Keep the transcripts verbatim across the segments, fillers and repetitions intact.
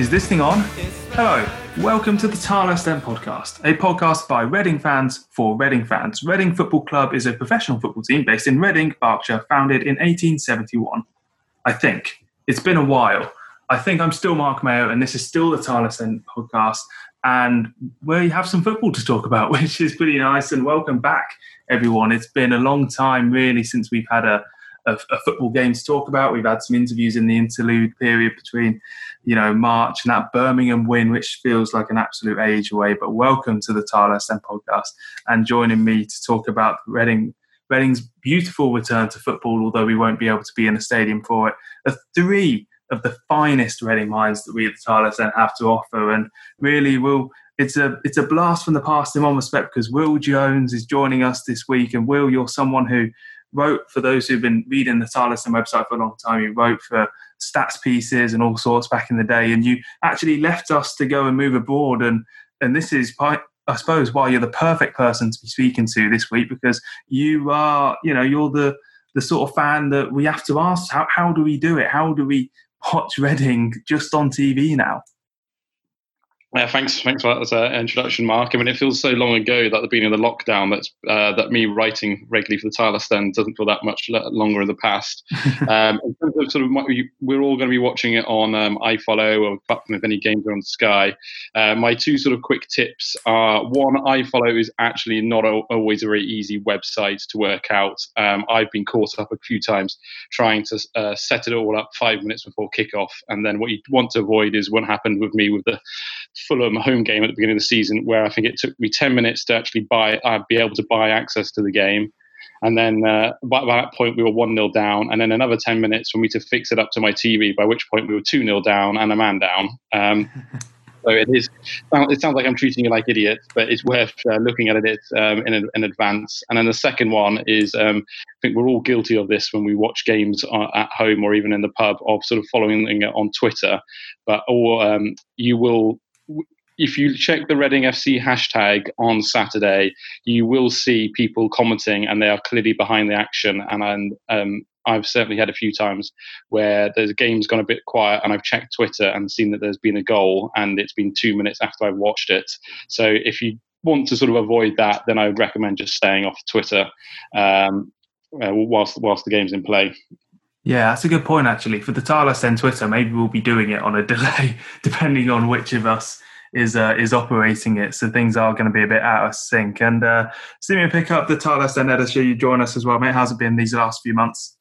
Is this thing on? Hello, welcome to the Tarlest End podcast, a podcast by Reading fans for Reading fans. Reading Football Club is a professional football team based in Reading, Berkshire, founded in eighteen seventy-one. I think. It's been a while. I think I'm still Mark Mayo, and this is still the Tarlest End podcast, and we have some football to talk about, which is pretty nice. And welcome back, everyone. It's been a long time, really, since we've had a A, a football game to talk about. We've had some interviews in the interlude period between, you know, March and that Birmingham win, which feels like an absolute age away. But welcome to the Tarlest End podcast, and joining me to talk about Reading, Reading's beautiful return to football, although we won't be able to be in the stadium for it, are three of the finest Reading minds that we at the Tarlest End have to offer. And really, we'll It's a it's a blast from the past in one respect, because Will Jones is joining us this week. And Will, you're someone who wrote, for those who've been reading the Tarlest End website for a long time, you wrote for stats pieces and all sorts back in the day, and you actually left us to go and move abroad. And and this is, I suppose, why you're the perfect person to be speaking to this week, because you are, you know, you're the the sort of fan that we have to ask, how how do we do it? How do we watch Reading just on T V now? Yeah, thanks, thanks for that uh, introduction, Mark. I mean, it feels so long ago that the beginning of the lockdown that's uh, that me writing regularly for the Tarlest End doesn't feel that much longer in the past. um, in terms of sort of, we're all going to be watching it on um, iFollow, or if any games are on Sky. Uh, my two sort of quick tips are: one, iFollow is actually not a, always a very easy website to work out. Um, I've been caught up a few times trying to uh, set it all up five minutes before kickoff, and then what you want to avoid is what happened with me with the Fulham home game at the beginning of the season, where I think it took me ten minutes to actually buy, I'd be able to buy access to the game. And then uh, by, by that point, we were one nil down. And then another ten minutes for me to fix it up to my T V, by which point we were two nil down and a man down. Um, so it is. It sounds like I'm treating you like idiots, but it's worth uh, looking at it um, in, in advance. And then the second one is, um, I think we're all guilty of this when we watch games at home or even in the pub, of sort of following it on Twitter. But or um, you will. If you check the Reading F C hashtag on Saturday, you will see people commenting, and they are clearly behind the action. And, and um, I've certainly had a few times where the game's gone a bit quiet, and I've checked Twitter and seen that there's been a goal, and it's been two minutes after I've watched it. So if you want to sort of avoid that, then I would recommend just staying off Twitter um, uh, whilst whilst the game's in play. Yeah, that's a good point, actually. For the Tarlest End Twitter, maybe we'll be doing it on a delay, depending on which of us is uh, is operating it. So things are going to be a bit out of sync. And uh, Simeon Pickup, the Tarlest End editor, you join us as well, mate. How's it been these last few months?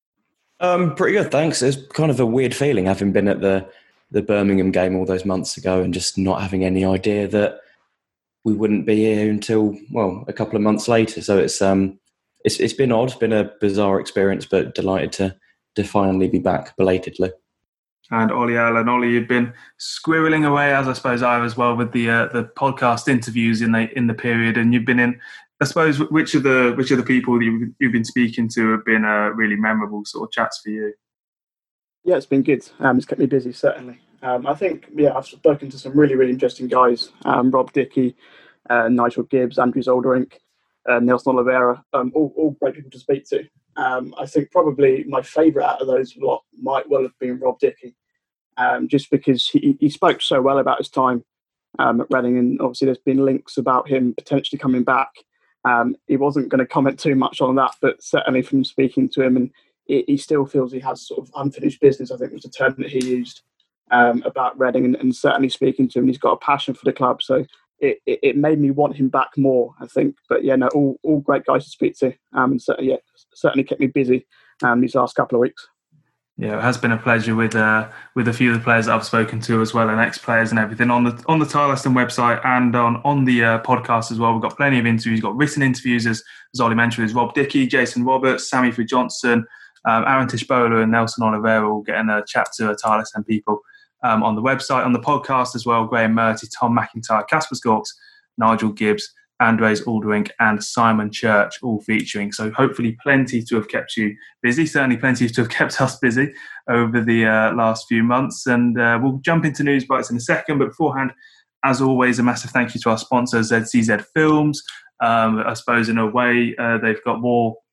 Um, pretty good, thanks. It's kind of a weird feeling, having been at the, the Birmingham game all those months ago and just not having any idea that we wouldn't be here until, well, a couple of months later. So it's um it's it's been odd, been a bizarre experience, but delighted to to finally be back belatedly. And Ollie Allen, Ollie, you've been squirreling away, as I suppose I as well, with the uh, the podcast interviews in the in the period, and you've been in. I suppose which of the which of the people that you've, you've been speaking to have been uh, really memorable sort of chats for you? Yeah, it's been good. Um, it's kept me busy, certainly. Um, I think, yeah, I've spoken to some really, really interesting guys. Um, Rob Dickey, uh, Nigel Gibbs, Andrew Zoldering, uh, Nelson Oliveira, um, all, all great people to speak to. Um, I think probably my favourite out of those lot might well have been Rob Dickey, um, just because he, he spoke so well about his time um, at Reading, and obviously there's been links about him potentially coming back. Um, he wasn't going to comment too much on that, but certainly from speaking to him, and he, he still feels he has sort of unfinished business, I think was the term that he used um, about Reading, and, and certainly speaking to him, he's got a passion for the club, so It, it, it made me want him back more, I think. But yeah, no, all, all great guys to speak to. Um, and certainly, yeah, certainly kept me busy um, these last couple of weeks. Yeah, it has been a pleasure with uh, with a few of the players that I've spoken to as well, and ex-players and everything on the on the Tarlest End website and on on the uh, podcast as well. We've got plenty of interviews. We've got written interviews, as, as Ollie mentioned, with Rob Dickey, Jason Roberts, Sammy Foo Johnson, um, Aaron Tishbola and Nelson Oliveira, all getting a chat to uh, Tarlest End people. Um, on the website, on the podcast as well, Graham Murty, Tom McIntyre, Casper Scorks, Nigel Gibbs, Andres Aldering and Simon Church, all featuring. So hopefully plenty to have kept you busy, certainly plenty to have kept us busy over the uh, last few months. And uh, we'll jump into news bites in a second, but beforehand, as always, a massive thank you to our sponsor, Z C Z Films. Um, I suppose in a way, uh, they've got more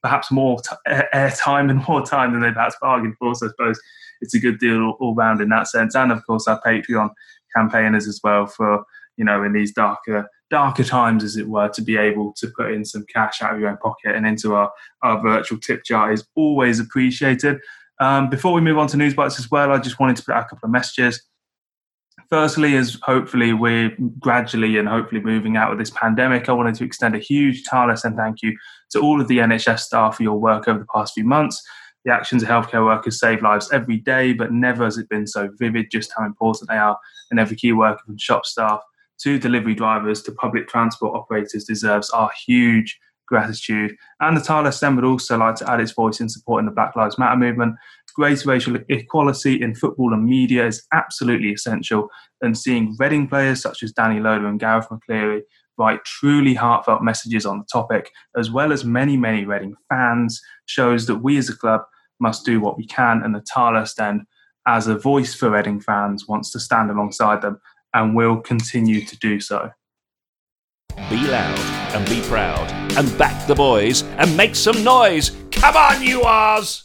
perhaps more t- airtime and more time than they perhaps bargained for. So I suppose it's a good deal all, all round in that sense. And of course, our Patreon campaigners as well for, you know, in these darker darker times, as it were, to be able to put in some cash out of your own pocket and into our, our virtual tip jar is always appreciated. Um, before we move on to News Bites as well, I just wanted to put out a couple of messages. Firstly, as hopefully we're gradually and hopefully moving out of this pandemic, I wanted to extend a huge tireless and thank you to all of the N H S staff for your work over the past few months. The actions of healthcare workers save lives every day, but never has it been so vivid just how important they are. And every key worker from shop staff to delivery drivers to public transport operators deserves our huge gratitude. And the Tireless Stand would also like to add its voice in supporting the Black Lives Matter movement. Greater racial equality in football and media is absolutely essential, and seeing Reading players such as Danny Loader and Gareth McCleary write truly heartfelt messages on the topic, as well as many, many Reading fans, shows that we as a club must do what we can, and the Tireless Stand, as a voice for Reading fans, wants to stand alongside them and will continue to do so. Be loud and be proud and back the boys and make some noise. Come on, you Oz!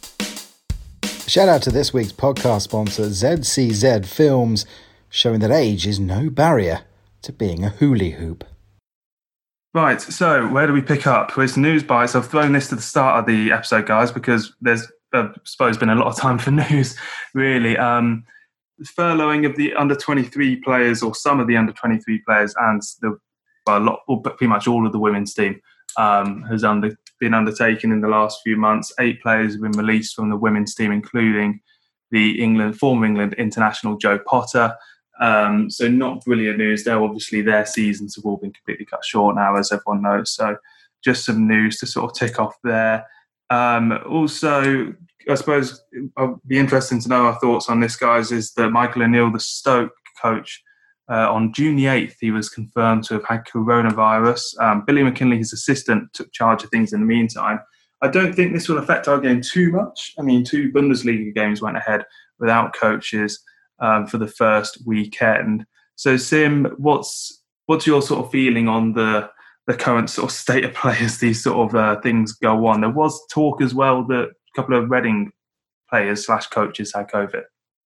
Shout out to this week's podcast sponsor, Z C Z Films, showing that age is no barrier to being a hula hoop. Right, so where do we pick up? With News Bites, I've thrown this to the start of the episode, guys, because there's, I suppose, been a lot of time for news, really. Um, the furloughing of the under twenty-three players, or some of the under twenty-three players, and the well, a lot, or pretty much all of the women's team um, has under, been undertaken in the last few months. Eight players have been released from the women's team, including the England former England international Jo Potter. Um, so not brilliant news there. Obviously, their seasons have all been completely cut short now, as everyone knows. So just some news to sort of tick off there. Um, also, I suppose it'll be interesting to know our thoughts on this, guys, is that Michael O'Neill, the Stoke coach, uh, on June the eighth, he was confirmed to have had coronavirus. Um, Billy McKinley, his assistant, took charge of things in the meantime. I don't think this will affect our game too much. I mean, two Bundesliga games went ahead without coaches um, for the first weekend. So, Sim, what's what's your sort of feeling on the the current sort of state of play as these sort of uh, things go on? There was talk as well that a couple of Reading players slash coaches had COVID.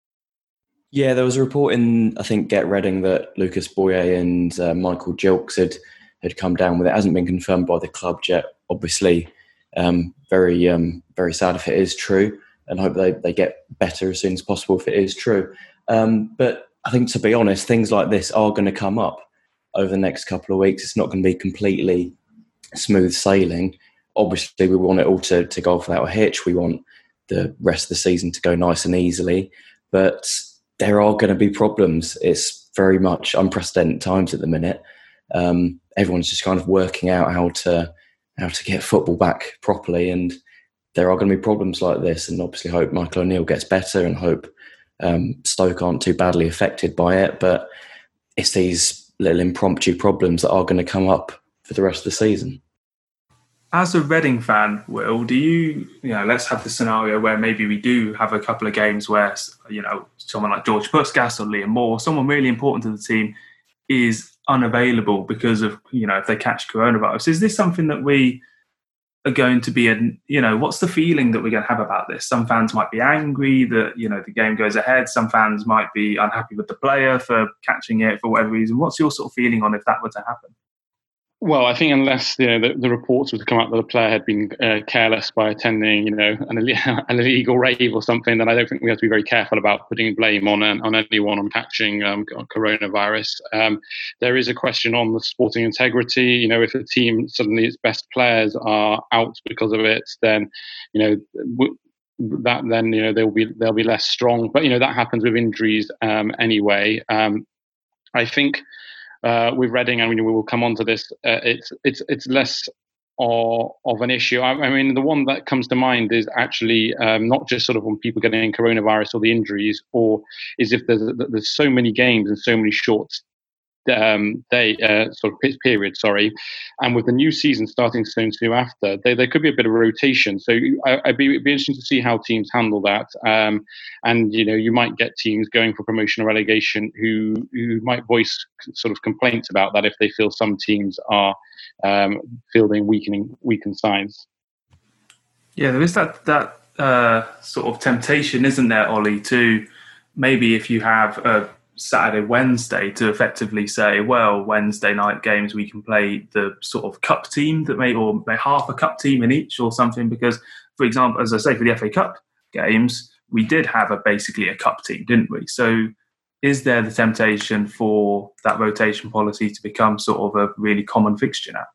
Yeah, there was a report in, I think, Get Reading that Lucas Boyer and uh, Michael Gilks had, had come down with it. It hasn't been confirmed by the club yet. Obviously, um, very um, very sad if it is true, and hope they, they get better as soon as possible if it is true. Um, but I think, to be honest, things like this are going to come up over the next couple of weeks. It's not going to be completely smooth sailing. Obviously, we want it all to, to go off without a hitch. We want the rest of the season to go nice and easily. But there are going to be problems. It's very much unprecedented times at the minute. Um, everyone's just kind of working out how to how to get football back properly, and there are going to be problems like this. And obviously, hope Michael O'Neill gets better, and hope um, Stoke aren't too badly affected by it. But it's these little impromptu problems that are going to come up for the rest of the season. As a Reading fan, Will, do you, you know, let's have the scenario where maybe we do have a couple of games where, you know, someone like George Puskas or Liam Moore, someone really important to the team, is unavailable because of, you know, if they catch coronavirus. Is this something that we are going to be, in, you know, what's the feeling that we're going to have about this? Some fans might be angry that, you know, the game goes ahead. Some fans might be unhappy with the player for catching it for whatever reason. What's your sort of feeling on if that were to happen? Well, I think unless you know the, the reports were to come out that the player had been uh, careless by attending, you know, an, an illegal rave or something, then I don't think we have to be very careful about putting blame on on anyone on catching um, coronavirus. Um, there is a question on the sporting integrity. You know, if a team suddenly its best players are out because of it, then you know. W- that then you know they'll be they'll be less strong. But you know that happens with injuries um, anyway. Um, I think. Uh, with Reading, and we will come on to this. Uh, it's it's it's less of, of an issue. I, I mean, the one that comes to mind is actually um, not just sort of when people getting coronavirus or the injuries, or is if there's there's so many games and so many short um, day uh, sort of period. Sorry, and with the new season starting soon soon after, they, there could be a bit of a rotation. So I, I'd be it'd be interesting to see how teams handle that. Um, and you know, you might get teams going for promotion or relegation who who might voice sort of complaints about that if they feel some teams are um, fielding weakening weakened sides. Yeah, there is that that uh, sort of temptation, isn't there, Ollie, to maybe if you have a Saturday, Wednesday, to effectively say, well, Wednesday night games we can play the sort of cup team that may, or may half a cup team in each or something. Because, for example, as I say, for the F A Cup games, we did have a basically a cup team, didn't we? So, is there the temptation for that rotation policy to become sort of a really common fixture now?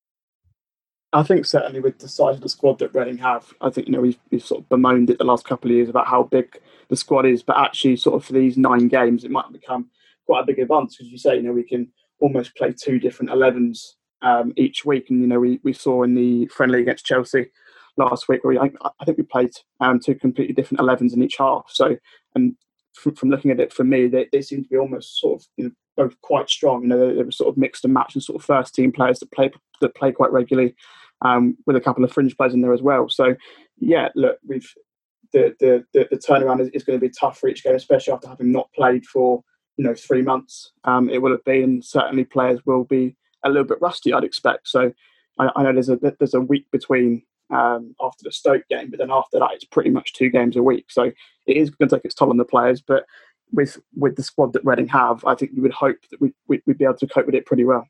I think certainly with the size of the squad that Reading have, I think, you know, we've, we've sort of bemoaned it the last couple of years about how big the squad is, but actually sort of for these nine games, it might become quite a big advantage. Because you say, you know, we can almost play two different elevens um, each week. And, you know, we, we saw in the friendly against Chelsea last week, where we, I, I think we played um, two completely different elevens in each half. So, and from, from looking at it, for me, they, they seem to be almost sort of, you know, both quite strong. You know, they, they were sort of mixed and matched and sort of first team players that play that play quite regularly, um, with a couple of fringe players in there as well. So, yeah, look, we've the the the, the turnaround is, is going to be tough for each game, especially after having not played for you know three months. Um, it will have been, and certainly players will be a little bit rusty, I'd expect. So, I, I know there's a there's a week between um, after the Stoke game, but then after that, it's pretty much two games a week. So it is going to take its toll on the players, but with with the squad that Reading have, I think we would hope that we, we, we'd be able to cope with it pretty well.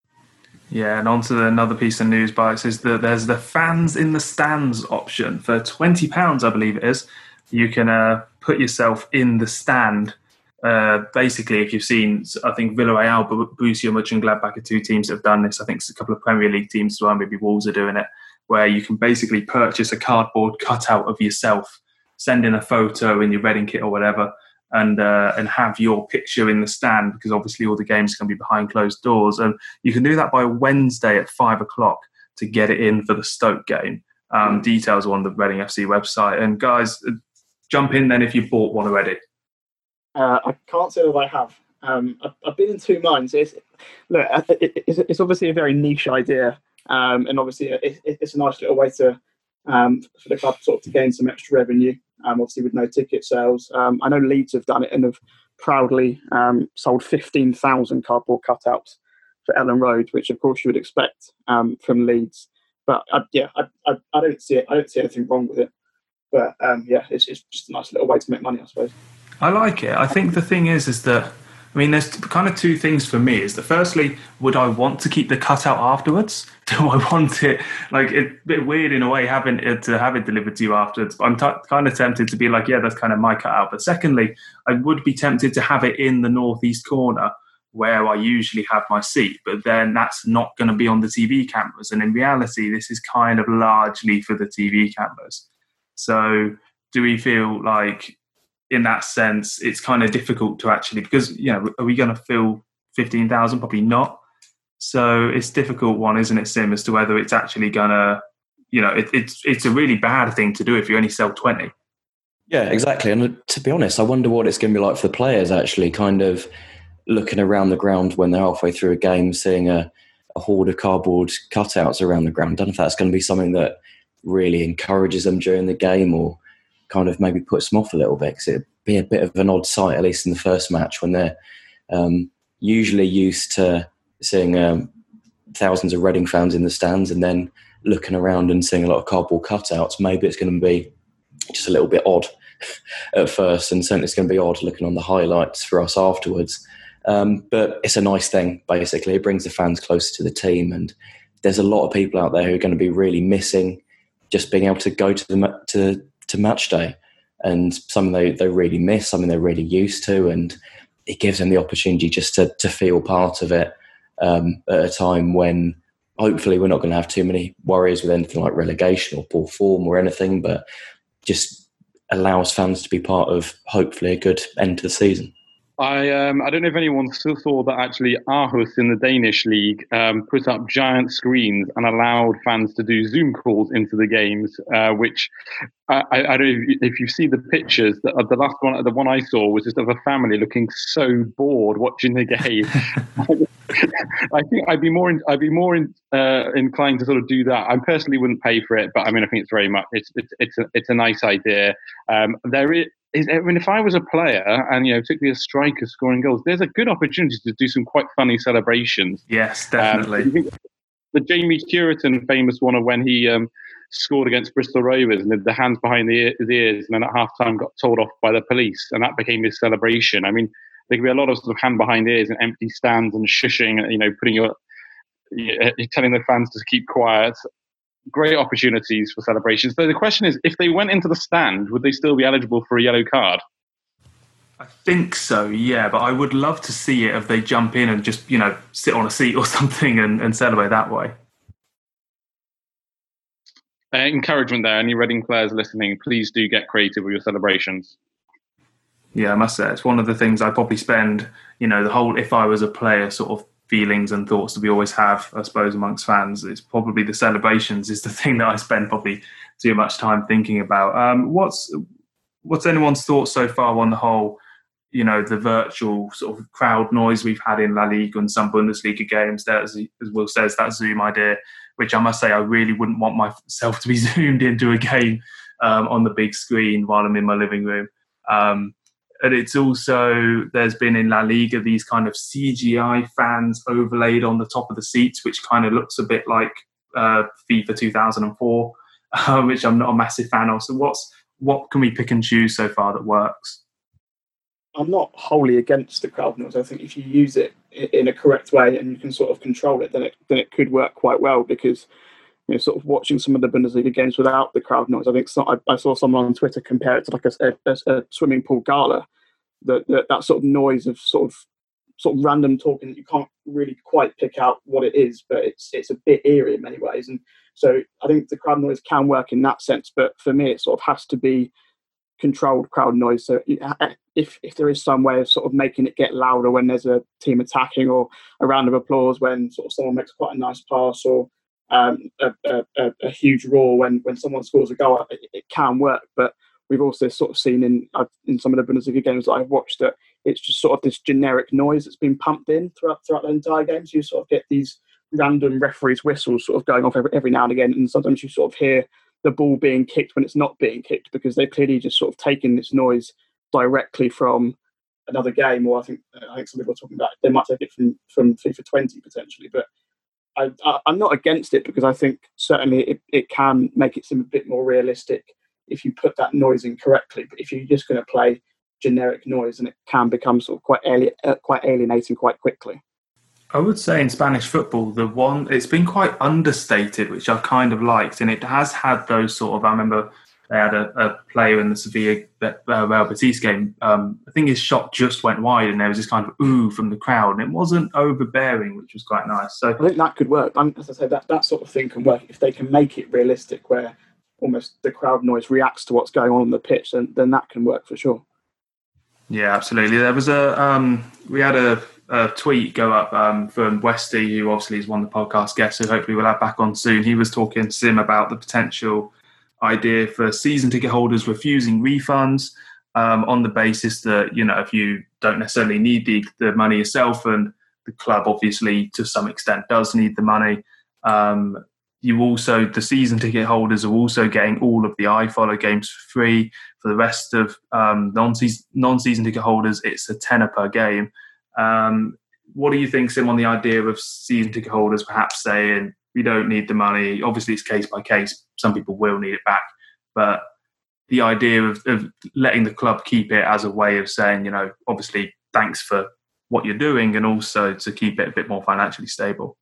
Yeah, and on to another piece of news, Bites, is that there's the fans in the stands option. For twenty pounds, I believe it is, you can uh, put yourself in the stand. Uh, basically, if you've seen, I think Villarreal, Borussia Mönchengladbach are two teams that have done this. I think it's a couple of Premier League teams as well, maybe Wolves are doing it, where you can basically purchase a cardboard cutout of yourself, send in a photo in your Reading kit or whatever, and uh, and have your picture in the stand, because obviously all the games can be behind closed doors. And you can do that by Wednesday at five o'clock to get it in for the Stoke game. Um, mm. Details are on the Reading F C website. And guys, jump in then if you've bought one already. Uh, I can't say that I have. Um, I've, I've been in two minds. It's, look, it, it's, it's obviously a very niche idea, um, and obviously it, it's a nice little way to um, for the club sort of to gain some extra revenue. Um, obviously with no ticket sales. Um, I know Leeds have done it and have proudly um, sold fifteen thousand cardboard cutouts for Ellen Road, which of course you would expect um, from Leeds. But uh, yeah, I, I, I don't see it. I don't see anything wrong with it. But um, yeah, it's, it's just a nice little way to make money, I suppose. I like it. I think the thing is, is that, I mean, there's kind of two things for me. Is that firstly, would I want to keep the cutout afterwards? Do I want it? Like, it's a bit weird in a way having it to have it delivered to you afterwards. But I'm t- kind of tempted to be like, yeah, that's kind of my cutout. But secondly, I would be tempted to have it in the northeast corner where I usually have my seat. But then that's not going to be on the T V cameras. And in reality, this is kind of largely for the T V cameras. So do we feel like, in that sense, it's kind of difficult to actually, because, you know, are we going to fill fifteen thousand? Probably not. So it's a difficult one, isn't it, Sim, as to whether it's actually going to, you know, it, it's it's a really bad thing to do if you only sell twenty. Yeah, exactly. And to be honest, I wonder what it's going to be like for the players, actually, kind of looking around the ground when they're halfway through a game, seeing a, a horde of cardboard cutouts around the ground. I don't know if that's going to be something that really encourages them during the game or kind of maybe puts them off a little bit, because it'd be a bit of an odd sight, at least in the first match, when they're um, usually used to seeing um, thousands of Reading fans in the stands and then looking around and seeing a lot of cardboard cutouts. Maybe it's going to be just a little bit odd at first, and certainly it's going to be odd looking on the highlights for us afterwards. Um, but it's a nice thing, basically. It brings the fans closer to the team, and there's a lot of people out there who are going to be really missing just being able to go to the to to match day, and something they, they really miss, something they're really used to, and it gives them the opportunity just to, to feel part of it um, at a time when hopefully we're not going to have too many worries with anything like relegation or poor form or anything, but just allows fans to be part of hopefully a good end to the season. I um, I don't know if anyone still saw that actually Aarhus in the Danish league um, put up giant screens and allowed fans to do Zoom calls into the games, uh, which I, I don't know if you see the pictures. The, the last one, the one I saw was just of a family looking so bored watching the game. I think I'd be more in, I'd be more in, uh, inclined to sort of do that. I personally wouldn't pay for it, but I mean I think it's very much it's it's it's a, it's a nice idea. Um, there is. Is, I mean, if I was a player and, you know, particularly a striker scoring goals, there's a good opportunity to do some quite funny celebrations. Yes, definitely. Um, the Jamie Curitan famous one of when he um, scored against Bristol Rovers and did the hands behind the ear, his ears, and then at half time got told off by the police, and that became his celebration. I mean, there can be a lot of sort of hand behind ears and empty stands and shushing, you know, putting your, telling the fans to keep quiet. Great opportunities for celebrations. But the question is, if they went into the stand, would they still be eligible for a yellow card? I think so, yeah, but I would love to see it if they jump in and just, you know, sit on a seat or something and, and celebrate that way. Uh, encouragement there. Any Reading players listening, please do get creative with your celebrations. Yeah, I must say, it's one of the things I probably spend, you know, the whole, if I was a player, sort of feelings and thoughts that we always have, I suppose, amongst fans. It's probably the celebrations is the thing that I spend probably too much time thinking about. Um, what's what's anyone's thoughts so far on the whole, you know, the virtual sort of crowd noise we've had in La Liga and some Bundesliga games? That, as Will says, that Zoom idea, which I must say I really wouldn't want myself to be zoomed into a game um, on the big screen while I'm in my living room. Um, and it's also, there's been in La Liga these kind of C G I fans overlaid on the top of the seats, which kind of looks a bit like uh, FIFA two thousand four, uh, which I'm not a massive fan of. So what's what can we pick and choose so far that works? I'm not wholly against the crowd noise. I think if you use it in a correct way and you can sort of control it, then it then it could work quite well. Because, you know, sort of watching some of the Bundesliga games without the crowd noise, I think so, I, I saw someone on Twitter compare it to like a, a, a swimming pool gala. That, that that sort of noise of sort of sort of random talking that you can't really quite pick out what it is, but it's it's a bit eerie in many ways. And so I think the crowd noise can work in that sense. But for me, it sort of has to be controlled crowd noise. So if if there is some way of sort of making it get louder when there's a team attacking, or a round of applause when sort of someone makes quite a nice pass, or um, a, a, a huge roar when, when someone scores a goal, it, it can work. But we've also sort of seen in uh, in some of the Bundesliga games that I've watched that it's just sort of this generic noise that's been pumped in throughout throughout the entire game. So you sort of get these random referees' whistles sort of going off every, every now and again, and sometimes you sort of hear the ball being kicked when it's not being kicked, because they've clearly just sort of taken this noise directly from another game. Or I think I think some people are talking about they might take it from, from FIFA twenty potentially. But I, I, I'm not against it, because I think certainly it, it can make it seem a bit more realistic if you put that noise in correctly. But if you're just going to play generic noise, and it can become sort of quite alien, uh, quite alienating quite quickly. I would say in Spanish football, the one it's been quite understated, which I've kind of liked, and it has had those sort of. I remember they had a, a player in the Sevilla uh, Real Betis game. Um, I think his shot just went wide, and there was this kind of ooh from the crowd, and it wasn't overbearing, which was quite nice. So I think that could work. I mean, as I say, that that sort of thing can work if they can make it realistic, where almost the crowd noise reacts to what's going on on the pitch. Then then that can work for sure. Yeah, absolutely. There was a um, we had a, a tweet go up um, from Westy, who obviously is one of the podcast guests, who hopefully we'll have back on soon. He was talking to Sim about the potential idea for season ticket holders refusing refunds um, on the basis that, you know, if you don't necessarily need the, the money yourself, and the club obviously to some extent does need the money, um, you also, the season ticket holders are also getting all of the iFollow games for free. For the rest of um, non-season, non-season ticket holders, it's a tenner per game. Um, what do you think, Sim, on the idea of season ticket holders perhaps saying, we don't need the money? Obviously, it's case by case. Some people will need it back. But the idea of, of letting the club keep it as a way of saying, you know, obviously, thanks for what you're doing, and also to keep it a bit more financially stable.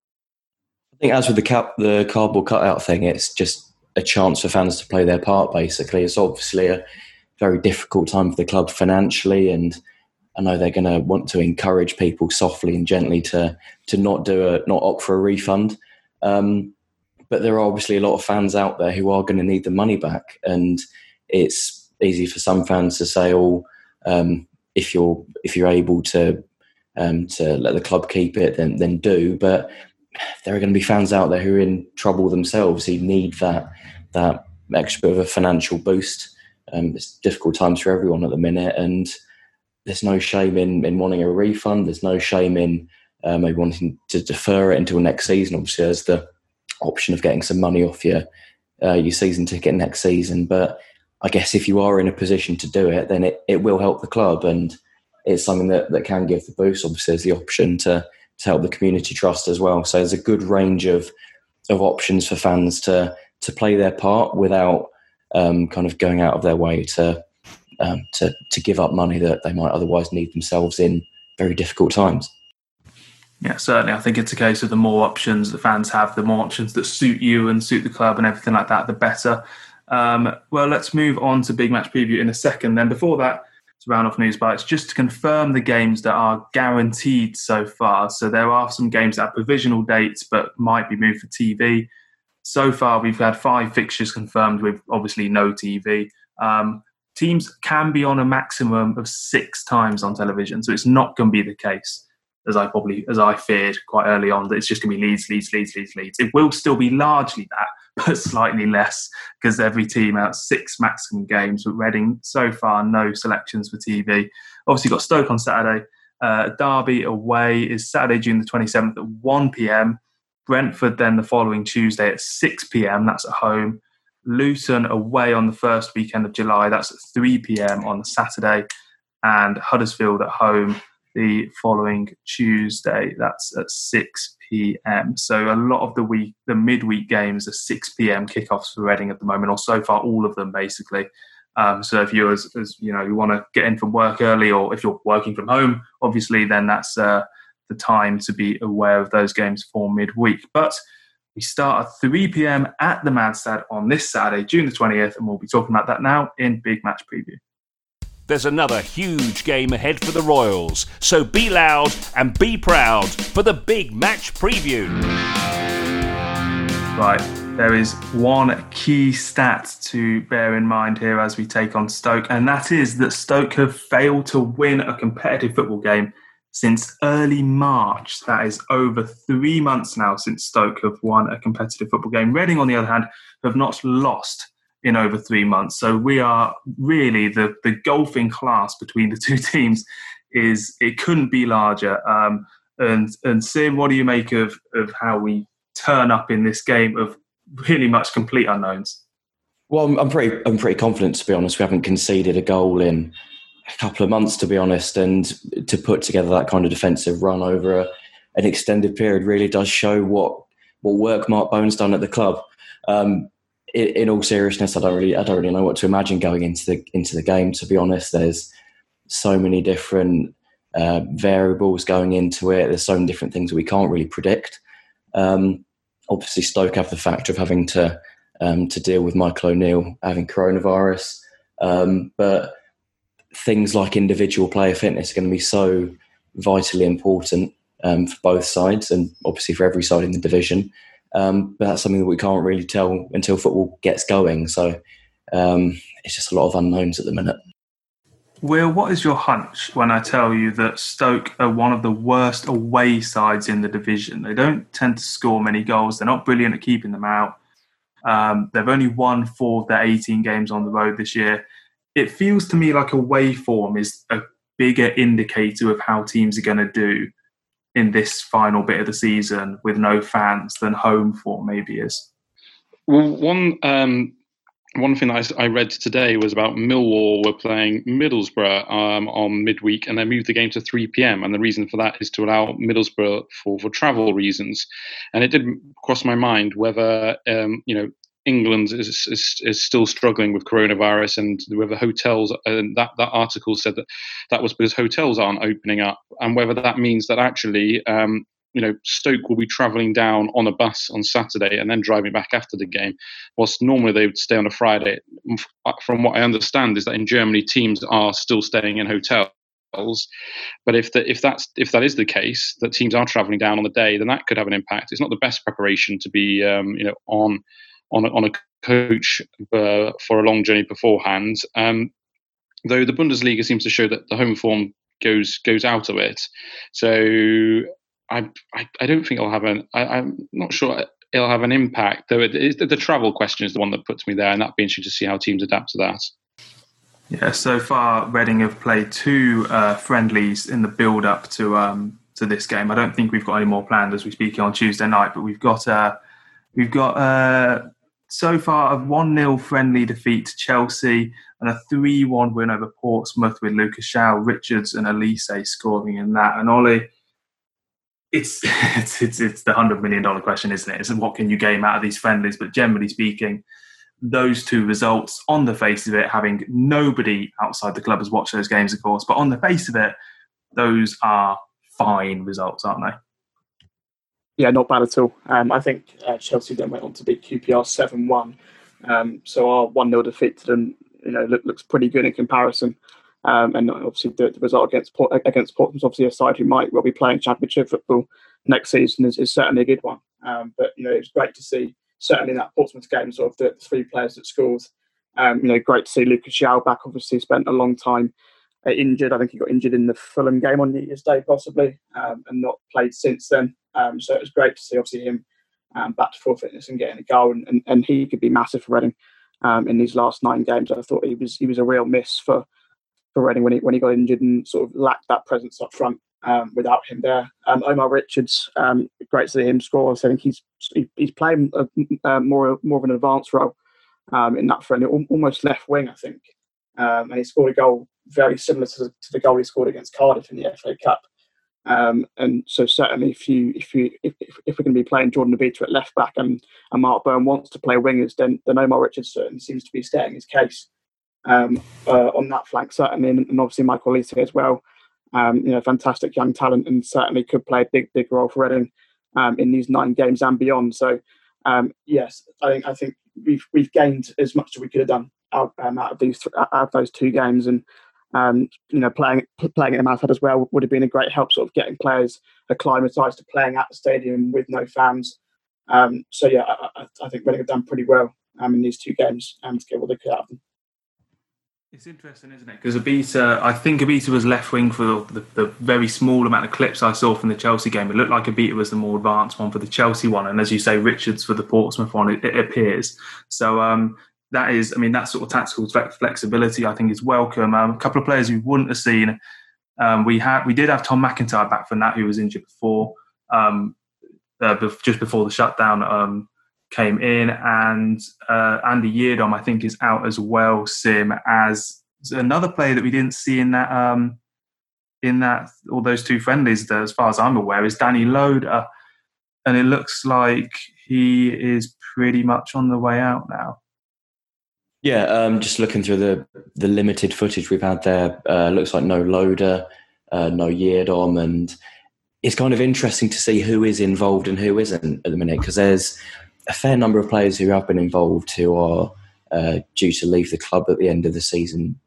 I think as with the cap, the cardboard cutout thing, it's just a chance for fans to play their part, basically. It's obviously a very difficult time for the club financially, and I know they're going to want to encourage people softly and gently to to not do a not opt for a refund. Um, but there are obviously a lot of fans out there who are going to need the money back, and it's easy for some fans to say, "Oh, um, if you're if you're able to um, to let the club keep it, then then do." But there are going to be fans out there who are in trouble themselves, who need that that extra bit of a financial boost. Um, it's difficult times for everyone at the minute, and there's no shame in, in wanting a refund. There's no shame in uh, maybe wanting to defer it until next season. Obviously, there's the option of getting some money off your uh, your season ticket next season. But I guess if you are in a position to do it, then it, it will help the club, and it's something that, that can give the boost. Obviously, there's the option to to help the community trust as well. So there's a good range of of options for fans to to play their part without um, kind of going out of their way to, um, to to give up money that they might otherwise need themselves in very difficult times. Yeah, certainly. I think it's a case of the more options the fans have, the more options that suit you and suit the club and everything like that, the better. Um, well, let's move on to big match preview in a second. Then before that, to round off news bites, just to confirm the games that are guaranteed so far. So there are some games that have provisional dates but might be moved for T V. So far, we've had five fixtures confirmed with obviously no T V. Um, teams can be on a maximum of six times on television, so it's not going to be the case, as I probably, as I feared quite early on, that it's just going to be Leeds, Leeds, Leeds, Leeds, Leeds. It will still be largely that, but slightly less, because every team has six maximum games. But Reading, so far, no selections for T V. Obviously, got Stoke on Saturday. Uh, Derby away is Saturday, June the twenty-seventh at one p.m. Brentford then the following Tuesday at six p.m. That's at home. Luton away on the first weekend of July. That's at three p.m. on the Saturday. And Huddersfield at home the following Tuesday. That's at six p.m. So a lot of the week, the midweek games are six p.m. kickoffs for Reading at the moment, or so far all of them basically. Um, so if you're as, as you know, you want to get in from work early, or if you're working from home, obviously, then that's uh, the time to be aware of those games for midweek. But we start at three p.m. at the Madstad on this Saturday, June the twentieth, and we'll be talking about that now in Big Match Preview. There's another huge game ahead for the Royals, so be loud and be proud for the Big Match Preview. Right, there is one key stat to bear in mind here as we take on Stoke, and that is that Stoke have failed to win a competitive football game since early March. That is over three months now since Stoke have won a competitive football game. Reading, on the other hand, have not lost in over three months. So we are really, the, the golfing class between the two teams is, it couldn't be larger. Um, and, and Sim, what do you make of, of how we turn up in this game of really much complete unknowns? Well, I'm, I'm pretty I'm pretty confident, to be honest. We haven't conceded a goal in a couple of months, to be honest, and to put together that kind of defensive run over a, an extended period really does show what what work Mark Bowen's done at the club. Um, in, in all seriousness, I don't really I don't really know what to imagine going into the into the game. To be honest, there's so many different uh, variables going into it. There's so many different things that we can't really predict. Um, obviously, Stoke have the factor of having to um, to deal with Michael O'Neill having coronavirus, um, but things like individual player fitness are going to be so vitally important um, for both sides, and obviously for every side in the division. Um, but that's something that we can't really tell until football gets going. So um, it's just a lot of unknowns at the minute. Will, what is your hunch when I tell you that Stoke are one of the worst away sides in the division? They don't tend to score many goals. They're not brilliant at keeping them out. Um, they've only won four of their eighteen games on the road this year. It feels to me like away form is a bigger indicator of how teams are going to do in this final bit of the season with no fans than home form maybe is. Well, one um, one thing that I, I read today was about Millwall were playing Middlesbrough um, on midweek, and they moved the game to three p.m. And the reason for that is to allow Middlesbrough for, for travel reasons. And it did cross my mind whether um, you know. England is, is is still struggling with coronavirus, and whether hotels, and that, that article said that that was because hotels aren't opening up, and whether that means that actually, um, you know, Stoke will be travelling down on a bus on Saturday and then driving back after the game, whilst normally they would stay on a Friday. From what I understand is that in Germany, teams are still staying in hotels. But if the, if that's if that is the case, that teams are travelling down on the day, then that could have an impact. It's not the best preparation to be, um, you know, on. on a, on a coach uh, for a long journey beforehand. Um, though the Bundesliga seems to show that the home form goes goes out of it. So I I, I don't think it'll have an, I, I'm not sure it'll have an impact, though it, it, the travel question is the one that puts me there, and that'd be interesting to see how teams adapt to that. Yeah, so far Reading have played two uh, friendlies in the build-up to um, to this game. I don't think we've got any more planned as we speak on Tuesday night, but we've got uh, we've got uh, so far a one nil friendly defeat to Chelsea and a three one win over Portsmouth with Lucas Shaw, Richards and Elise scoring in that. And Ollie, It's it's it's, it's the hundred million dollar question, isn't it? It's what can you game out of these friendlies? But generally speaking, those two results, on the face of it, having nobody outside the club has watched those games, of course, but on the face of it, those are fine results, aren't they? Yeah, not bad at all. Um, I think uh, Chelsea then went on to beat Q P R seven one. Um, so our one nil defeat to them, you know, look, looks pretty good in comparison. Um, and obviously the, the result against Port, against Portsmouth, obviously a side who might well be playing Championship football next season, is, is certainly a good one. Um, but, you know, it was great to see, certainly in that Portsmouth game, sort of the three players that scored. Um, you know, great to see Lucas João back. Obviously spent a long time uh, injured. I think he got injured in the Fulham game on New Year's Day, possibly, um, and not played since then. Um, so it was great to see, obviously, him um, back to full fitness and getting a goal. And, and, and he could be massive for Reading um, in these last nine games. I thought he was he was a real miss for, for Reading when he, when he got injured and sort of lacked that presence up front um, without him there. Um, Omar Richards, um, great to see him score. I think he's he, he's playing a, a more, more of an advanced role um, in that friendly, almost left wing, I think. Um, and he scored a goal very similar to the, to the goal he scored against Cardiff in the F A Cup. Um, and so certainly, if you if you if, if we're going to be playing Jordan Abita at left back and, and Mark Byrne wants to play wingers, then then Omar Richards certainly seems to be stating his case um, uh, on that flank certainly, and, and obviously Michael Olise as well. Um, you know, fantastic young talent, and certainly could play a big big role for Reading um, in these nine games and beyond. So um, yes, I think I think we've we've gained as much as we could have done out, um, out of these out of those two games. And Um, you know, playing playing at Mousehead as well would have been a great help, sort of getting players acclimatised to playing at the stadium with no fans. Um, so yeah, I, I think Reading have done pretty well um, in these two games and to get what they could out of them. It's interesting, isn't it? Because Abita, I think Abita was left wing for the, the very small amount of clips I saw from the Chelsea game. It looked like Abita was the more advanced one for the Chelsea one, and as you say, Richards for the Portsmouth one. It, it appears so. Um, That is, I mean, that sort of tactical flexibility, I think, is welcome. Um, a couple of players we wouldn't have seen. Um, we had, we did have Tom McIntyre back from that, who was injured before, um, uh, just before the shutdown um, came in, and uh, Andy Yeardom, I think, is out as well. Sim, as another player that we didn't see in that, um, in that, all those two friendlies, as far as I'm aware, is Danny Loader, and it looks like he is pretty much on the way out now. Yeah, um, just looking through the, the limited footage we've had there, uh, looks like no Loader, uh, no Yeardom, and it's kind of interesting to see who is involved and who isn't at the minute, because there's a fair number of players who have been involved who are uh, due to leave the club at the end of the season,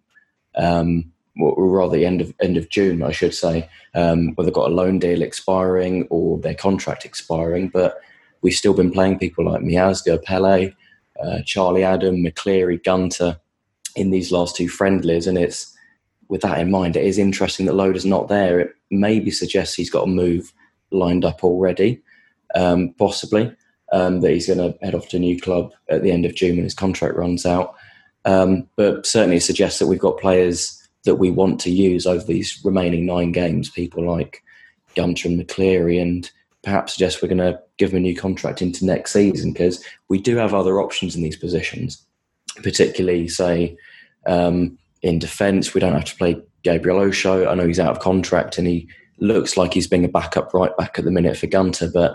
um, or rather the end of end of June, I should say, um, where they've got a loan deal expiring or their contract expiring, but we've still been playing people like Miazga, Pele, Uh, Charlie Adam, McCleary, Gunter in these last two friendlies, and it's with that in mind, it is interesting that Loader's not there. It maybe suggests he's got a move lined up already, um, possibly um, that he's going to head off to a new club at the end of June when his contract runs out. Um, but certainly it suggests that we've got players that we want to use over these remaining nine games. People like Gunter and McCleary, and perhaps suggest we're going to give him a new contract into next season, because we do have other options in these positions, particularly, say, um, in defence. We don't have to play Gabriel Osho. I know he's out of contract and he looks like he's being a backup right back at the minute for Gunter, but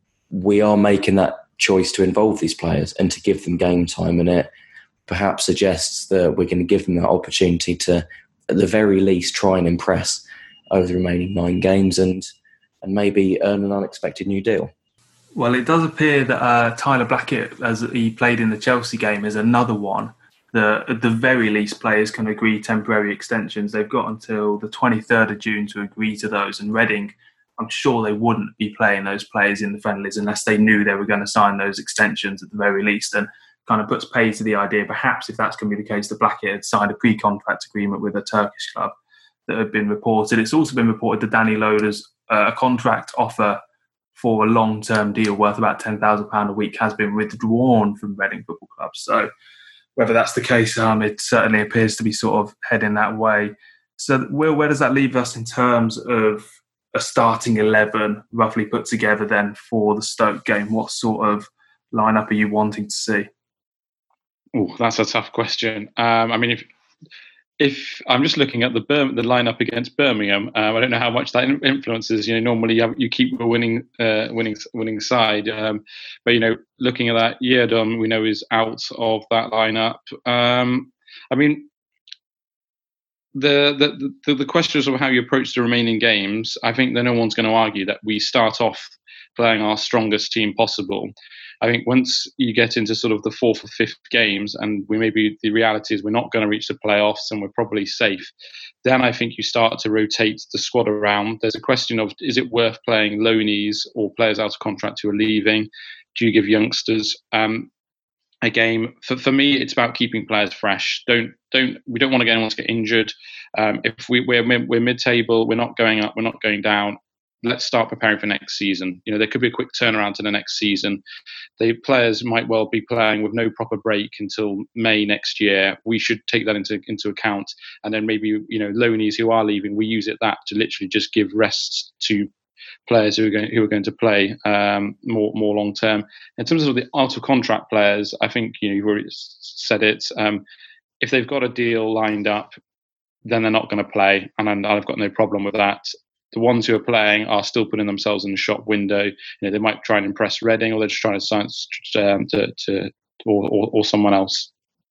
we are making that choice to involve these players and to give them game time, and it perhaps suggests that we're going to give them that opportunity to, at the very least, try and impress over the remaining nine games and and maybe earn an unexpected new deal. Well, it does appear that uh, Tyler Blackett, as he played in the Chelsea game, is another one that at the very least players can agree temporary extensions. They've got until the twenty-third of June to agree to those, and Reading, I'm sure they wouldn't be playing those players in the friendlies unless they knew they were going to sign those extensions at the very least, and kind of puts pay to the idea, perhaps if that's going to be the case, that Blackett had signed a pre-contract agreement with a Turkish club that had been reported. It's also been reported that Danny Loader's uh, a contract offer for a long-term deal worth about ten thousand pounds a week has been withdrawn from Reading Football Club. So whether that's the case, um, it certainly appears to be sort of heading that way. So Will, where does that leave us in terms of a starting eleven roughly put together then for the Stoke game? What sort of lineup are you wanting to see? Oh, that's a tough question. Um, I mean, if if I'm just looking at the Bir- the lineup against Birmingham, um, I don't know how much that influences. You know, normally you, have, you keep a winning, uh, winning, winning side, um, but you know, looking at that, Yeardom we know is out of that lineup. Um, I mean, the the the, the questions of how you approach the remaining games. I think that no one's going to argue that we start off playing our strongest team possible. I think once you get into sort of the fourth or fifth games, and we maybe the reality is we're not going to reach the playoffs and we're probably safe, then I think you start to rotate the squad around. There's a question of, is it worth playing loanees or players out of contract who are leaving? Do you give youngsters um, a game? For for me, it's about keeping players fresh. Don't don't we don't want to get anyone to get injured. Um, if we we're we're mid-table, we're not going up, we're not going down. Let's start preparing for next season. You know, there could be a quick turnaround to the next season. The players might well be playing with no proper break until May next year. We should take that into into account, and then maybe, you know, loanees who are leaving, we use it that to literally just give rests to players who are going who are going to play um, more more long term. In terms of the out of contract players, I think, you know, you've already said it. Um, if they've got a deal lined up, then they're not going to play, and I've got no problem with that. The ones who are playing are still putting themselves in the shop window. You know, they might try and impress Reading, or they're just trying to sign um, to, to or, or, or someone else.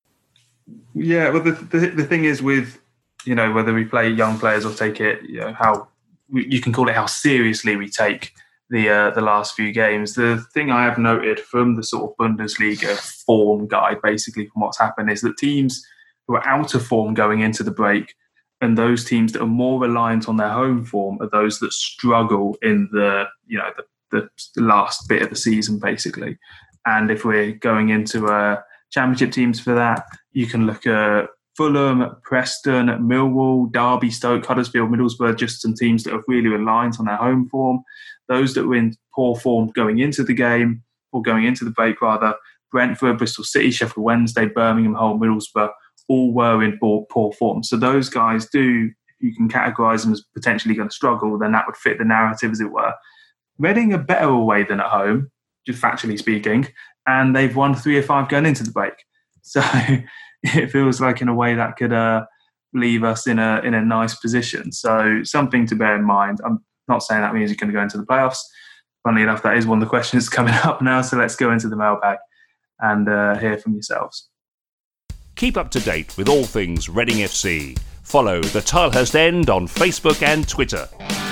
Yeah, well, the, the the thing is with, you know, whether we play young players or take it, you know, how you can call it how seriously we take the uh, the last few games. The thing I have noted from the sort of Bundesliga form guide, basically from what's happened, is that teams who are out of form going into the break, and those teams that are more reliant on their home form, are those that struggle in the, you know, the, the last bit of the season, basically. And if we're going into uh, championship teams for that, you can look at Fulham, Preston, Millwall, Derby, Stoke, Huddersfield, Middlesbrough, just some teams that are really reliant on their home form. Those that were in poor form going into the game, or going into the break rather, Brentford, Bristol City, Sheffield Wednesday, Birmingham, Hull, Middlesbrough, all were in poor, poor form. So those guys do, if you can categorise them as potentially going to struggle, then that would fit the narrative, as it were. Reading are better away than at home, just factually speaking, and they've won three or five going into the break. So it feels like, in a way, that could uh, leave us in a in a nice position. So something to bear in mind. I'm not saying that means you're going to go into the playoffs. Funnily enough, that is one of the questions coming up now. So let's go into the mailbag and uh, hear from yourselves. Keep up to date with all things Reading F C. Follow the Tilehurst End on Facebook and Twitter.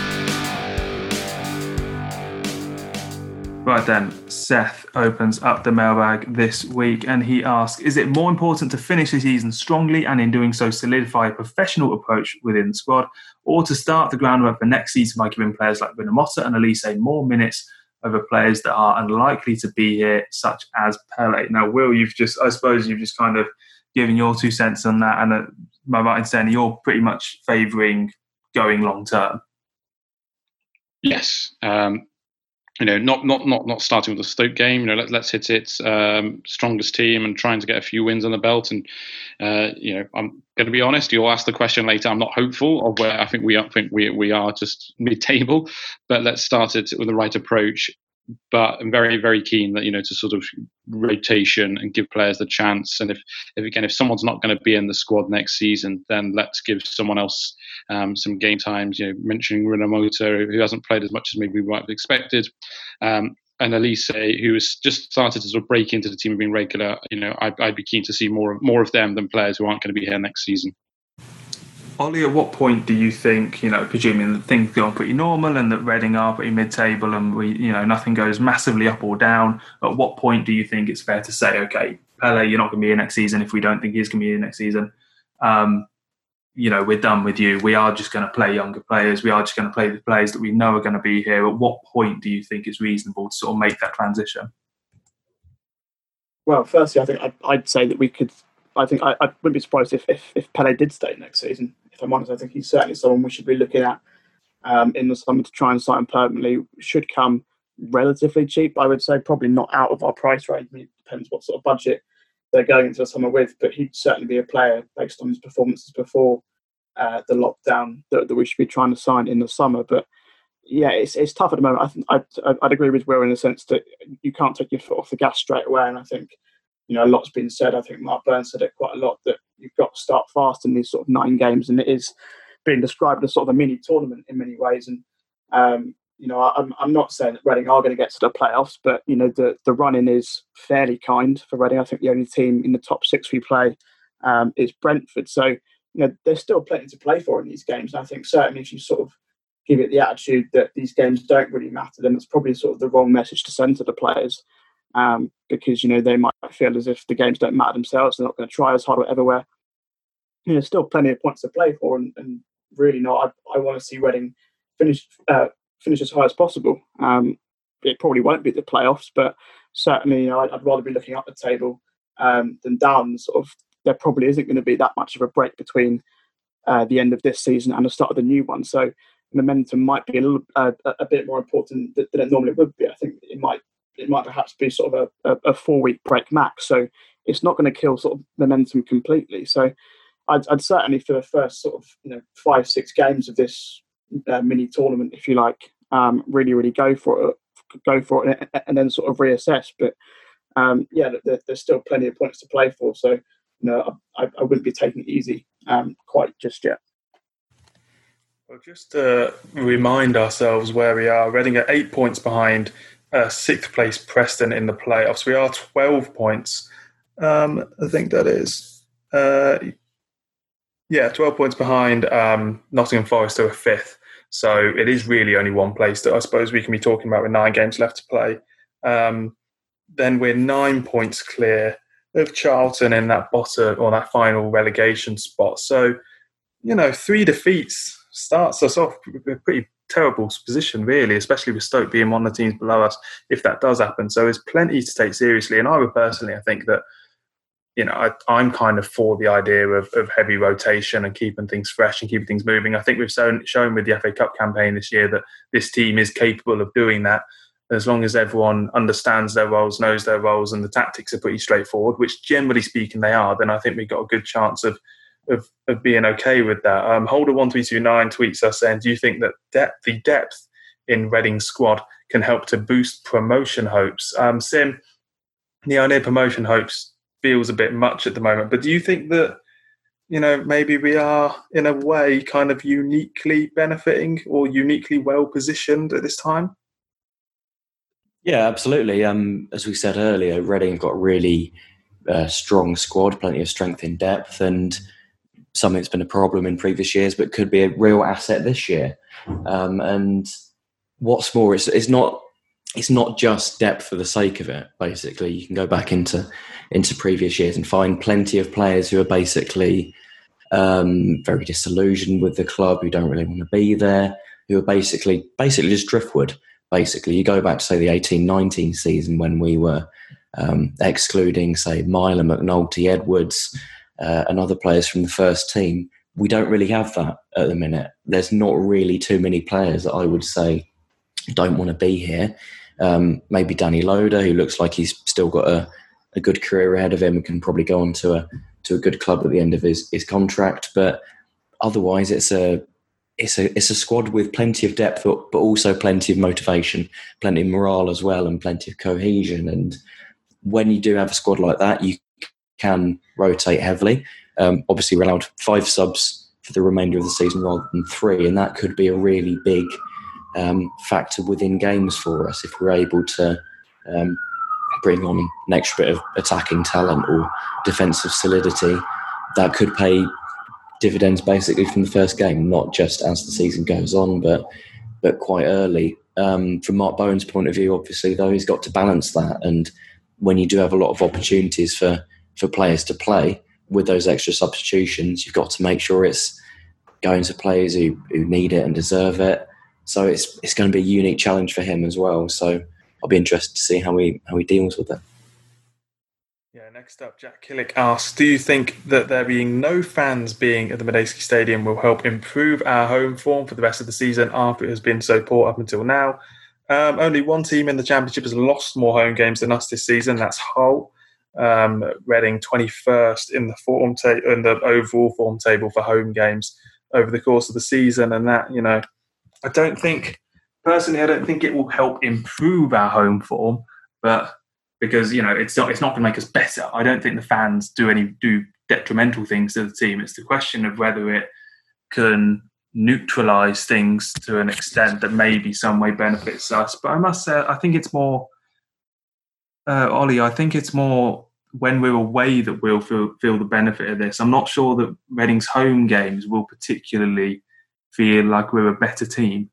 Right then, Seth opens up the mailbag this week and he asks, is it more important to finish the season strongly and in doing so solidify a professional approach within the squad, or to start the groundwork for next season by giving players like Winamota and Elise more minutes over players that are unlikely to be here, such as Pele? Now, Will, you've just, I suppose you've just kind of given your two cents on that, and uh, am I right in saying you're pretty much favouring going long term? Yes. Um, you know, not not not not starting with the Stoke game. You know, let, let's hit it um, strongest team and trying to get a few wins on the belt. And uh, you know, I'm going to be honest. You'll ask the question later. I'm not hopeful of where I think we are. I think we we are just mid-table, but let's start it with the right approach. But I'm very, very keen that, you know, to sort of rotation and give players the chance. And if, if again, if someone's not going to be in the squad next season, then let's give someone else um, some game times. You know, mentioning Winamota, who hasn't played as much as maybe we might have expected, um, and Elise, who has just started to sort of break into the team and being regular. You know, I'd, I'd be keen to see more more of them than players who aren't going to be here next season. Ollie, at what point do you think, you know, presuming that things go on pretty normal and that Reading are pretty mid-table and we, you know, nothing goes massively up or down, at what point do you think it's fair to say, okay, Pele, you're not going to be here next season if we don't think he's going to be here next season? Um, you know, we're done with you. We are just going to play younger players. We are just going to play the players that we know are going to be here. At what point do you think it's reasonable to sort of make that transition? Well, firstly, I think I'd, I'd say that we could. I think I, I wouldn't be surprised if, if if Pele did stay next season. If I'm honest, I think he's certainly someone we should be looking at um, in the summer to try and sign permanently. Should come relatively cheap, I would say. Probably not out of our price range. I mean, it depends what sort of budget they're going into the summer with. But he'd certainly be a player based on his performances before uh, the lockdown that, that we should be trying to sign in the summer. But yeah, it's it's tough at the moment. I think I'd, I'd agree with Will in the sense that you can't take your foot off the gas straight away. And I think, you know, a lot's been said. I think Mark Burns said it quite a lot, that you've got to start fast in these sort of nine games, and it is being described as sort of a mini tournament in many ways. And um, you know, I'm I'm not saying that Reading are going to get to the playoffs, but you know, the the run-in is fairly kind for Reading. I think the only team in the top six we play um, is Brentford. So you know, there's still plenty to play for in these games. And I think certainly if you sort of give it the attitude that these games don't really matter, then it's probably sort of the wrong message to send to the players, um, because you know, they might feel as if the games don't matter themselves. They're not going to try as hard or whatever. Where you know, there's still plenty of points to play for, and, and really not. I, I want to see Reading finish. Uh, finish as high as possible. Um, it probably won't be the playoffs, but certainly, you know, I'd, I'd rather be looking up the table um, than down. Sort of, there probably isn't going to be that much of a break between uh, the end of this season and the start of the new one. So momentum might be a little uh, a bit more important than it normally would be. I think it might it might perhaps be sort of a, a, a four week break max. So it's not going to kill sort of momentum completely. So I'd, I'd certainly, for the first sort of you know five six games of this Uh, mini tournament, if you like, um, really, really go for it, go for it, and, and then sort of reassess. But um, yeah, there, there's still plenty of points to play for, so you know, I, I wouldn't be taking it easy um, quite just yet. Well, just to remind ourselves where we are, Reading are eight points behind uh, sixth place Preston in the playoffs. We are twelve points. Um, I think that is. Uh, yeah, twelve points behind um, Nottingham Forest, who are fifth. So it is really only one place that I suppose we can be talking about with nine games left to play. Um, then we're nine points clear of Charlton in that bottom or that final relegation spot. So, you know, three defeats starts us off with a pretty terrible position, really, especially with Stoke being one of the teams below us if that does happen. So there's plenty to take seriously. And I would personally, I think that, you know, I, I'm kind of for the idea of, of heavy rotation and keeping things fresh and keeping things moving. I think we've shown, shown with the F A Cup campaign this year that this team is capable of doing that as long as everyone understands their roles, knows their roles, and the tactics are pretty straightforward, which generally speaking they are. Then I think we've got a good chance of of, of being okay with that. Um, Holder one three two nine tweets us saying, do you think that depth, the depth in Reading's squad can help to boost promotion hopes? Um, Sim, the idea of promotion hopes feels a bit much at the moment, but do you think that, you know, maybe we are in a way kind of uniquely benefiting or uniquely well positioned at this time? Yeah, absolutely. Um, as we said earlier, Reading have got a really uh, strong squad, plenty of strength in depth, and something that's been a problem in previous years, but could be a real asset this year. Um, and what's more, it's, it's not it's not just depth for the sake of it. Basically, you can go back into into previous years and find plenty of players who are basically um, very disillusioned with the club, who don't really want to be there, who are basically basically just driftwood. Basically, you go back to, say, the eighteen nineteen season when we were um, excluding, say, Myler, McNulty, Edwards, uh, and other players from the first team. We don't really have that at the minute. There's not really too many players that I would say don't want to be here. Um, maybe Danny Loader, who looks like he's still got a, a good career ahead of him and can probably go on to a to a good club at the end of his, his contract. But otherwise, it's a It's a it's a squad with plenty of depth, but, but also plenty of motivation, plenty of morale as well, and plenty of cohesion. And when you do have a squad like that, you can rotate heavily. Um, obviously, we're allowed five subs for the remainder of the season rather than three, and that could be a really big um, factor within games for us if we're able to um, bring on an extra bit of attacking talent or defensive solidity. That could pay dividends basically from the first game, not just as the season goes on, but but quite early. Um, from Mark Bowen's point of view, obviously, though, he's got to balance that. And when you do have a lot of opportunities for, for players to play with those extra substitutions, you've got to make sure it's going to players who, who need it and deserve it. So it's it's going to be a unique challenge for him as well. So I'll be interested to see how he how he deals with it. Yeah, next up, Jack Killick asks, do you think that there being no fans being at the Medeski Stadium will help improve our home form for the rest of the season after it has been so poor up until now? Um, only one team in the Championship has lost more home games than us this season. That's Hull. Um, Reading twenty-first in the form ta- in the overall form table for home games over the course of the season. And that, you know, I don't think, personally, I don't think it will help improve our home form, but because you know it's not it's not going to make us better. I don't think the fans do any do detrimental things to the team. It's the question of whether it can neutralise things to an extent that maybe some way benefits us. But I must say, I think it's more, uh, Ollie. I think it's more when we're away that we'll feel feel the benefit of this. I'm not sure that Reading's home games will particularly feel like we're a better team.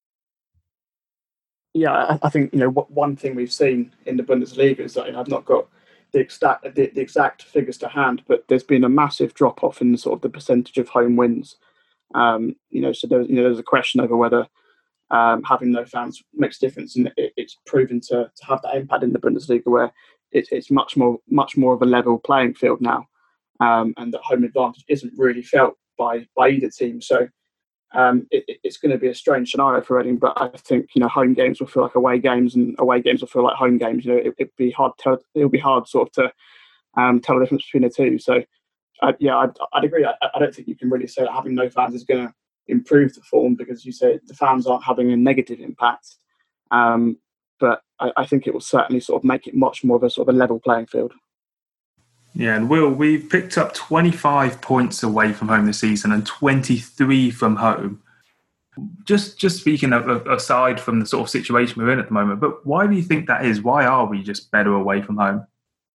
Yeah, I, I think you know what, one thing we've seen in the Bundesliga is that you know, I've not got the exact the, the exact figures to hand, but there's been a massive drop off in sort of the percentage of home wins. Um, you know, so there, you know, there's a question over whether um, having no fans makes a difference, and it, it's proven to, to have that impact in the Bundesliga, where it, it's much more much more of a level playing field now, um, and that home advantage isn't really felt by by either team. So um, it, it's going to be a strange scenario for Reading, but I think you know home games will feel like away games, and away games will feel like home games. You know, it, it'd be hard to it'll be hard sort of to um, tell the difference between the two. So. Uh, yeah, I'd, I'd agree. I, I don't think you can really say that having no fans is going to improve the form, because you say the fans aren't having a negative impact. Um, but I, I think it will certainly sort of make it much more of a sort of a level playing field. Yeah, and Will, we've picked up twenty-five points away from home this season and twenty-three from home. Just just speaking of, of, aside from the sort of situation we're in at the moment, but why do you think that is? Why are we just better away from home?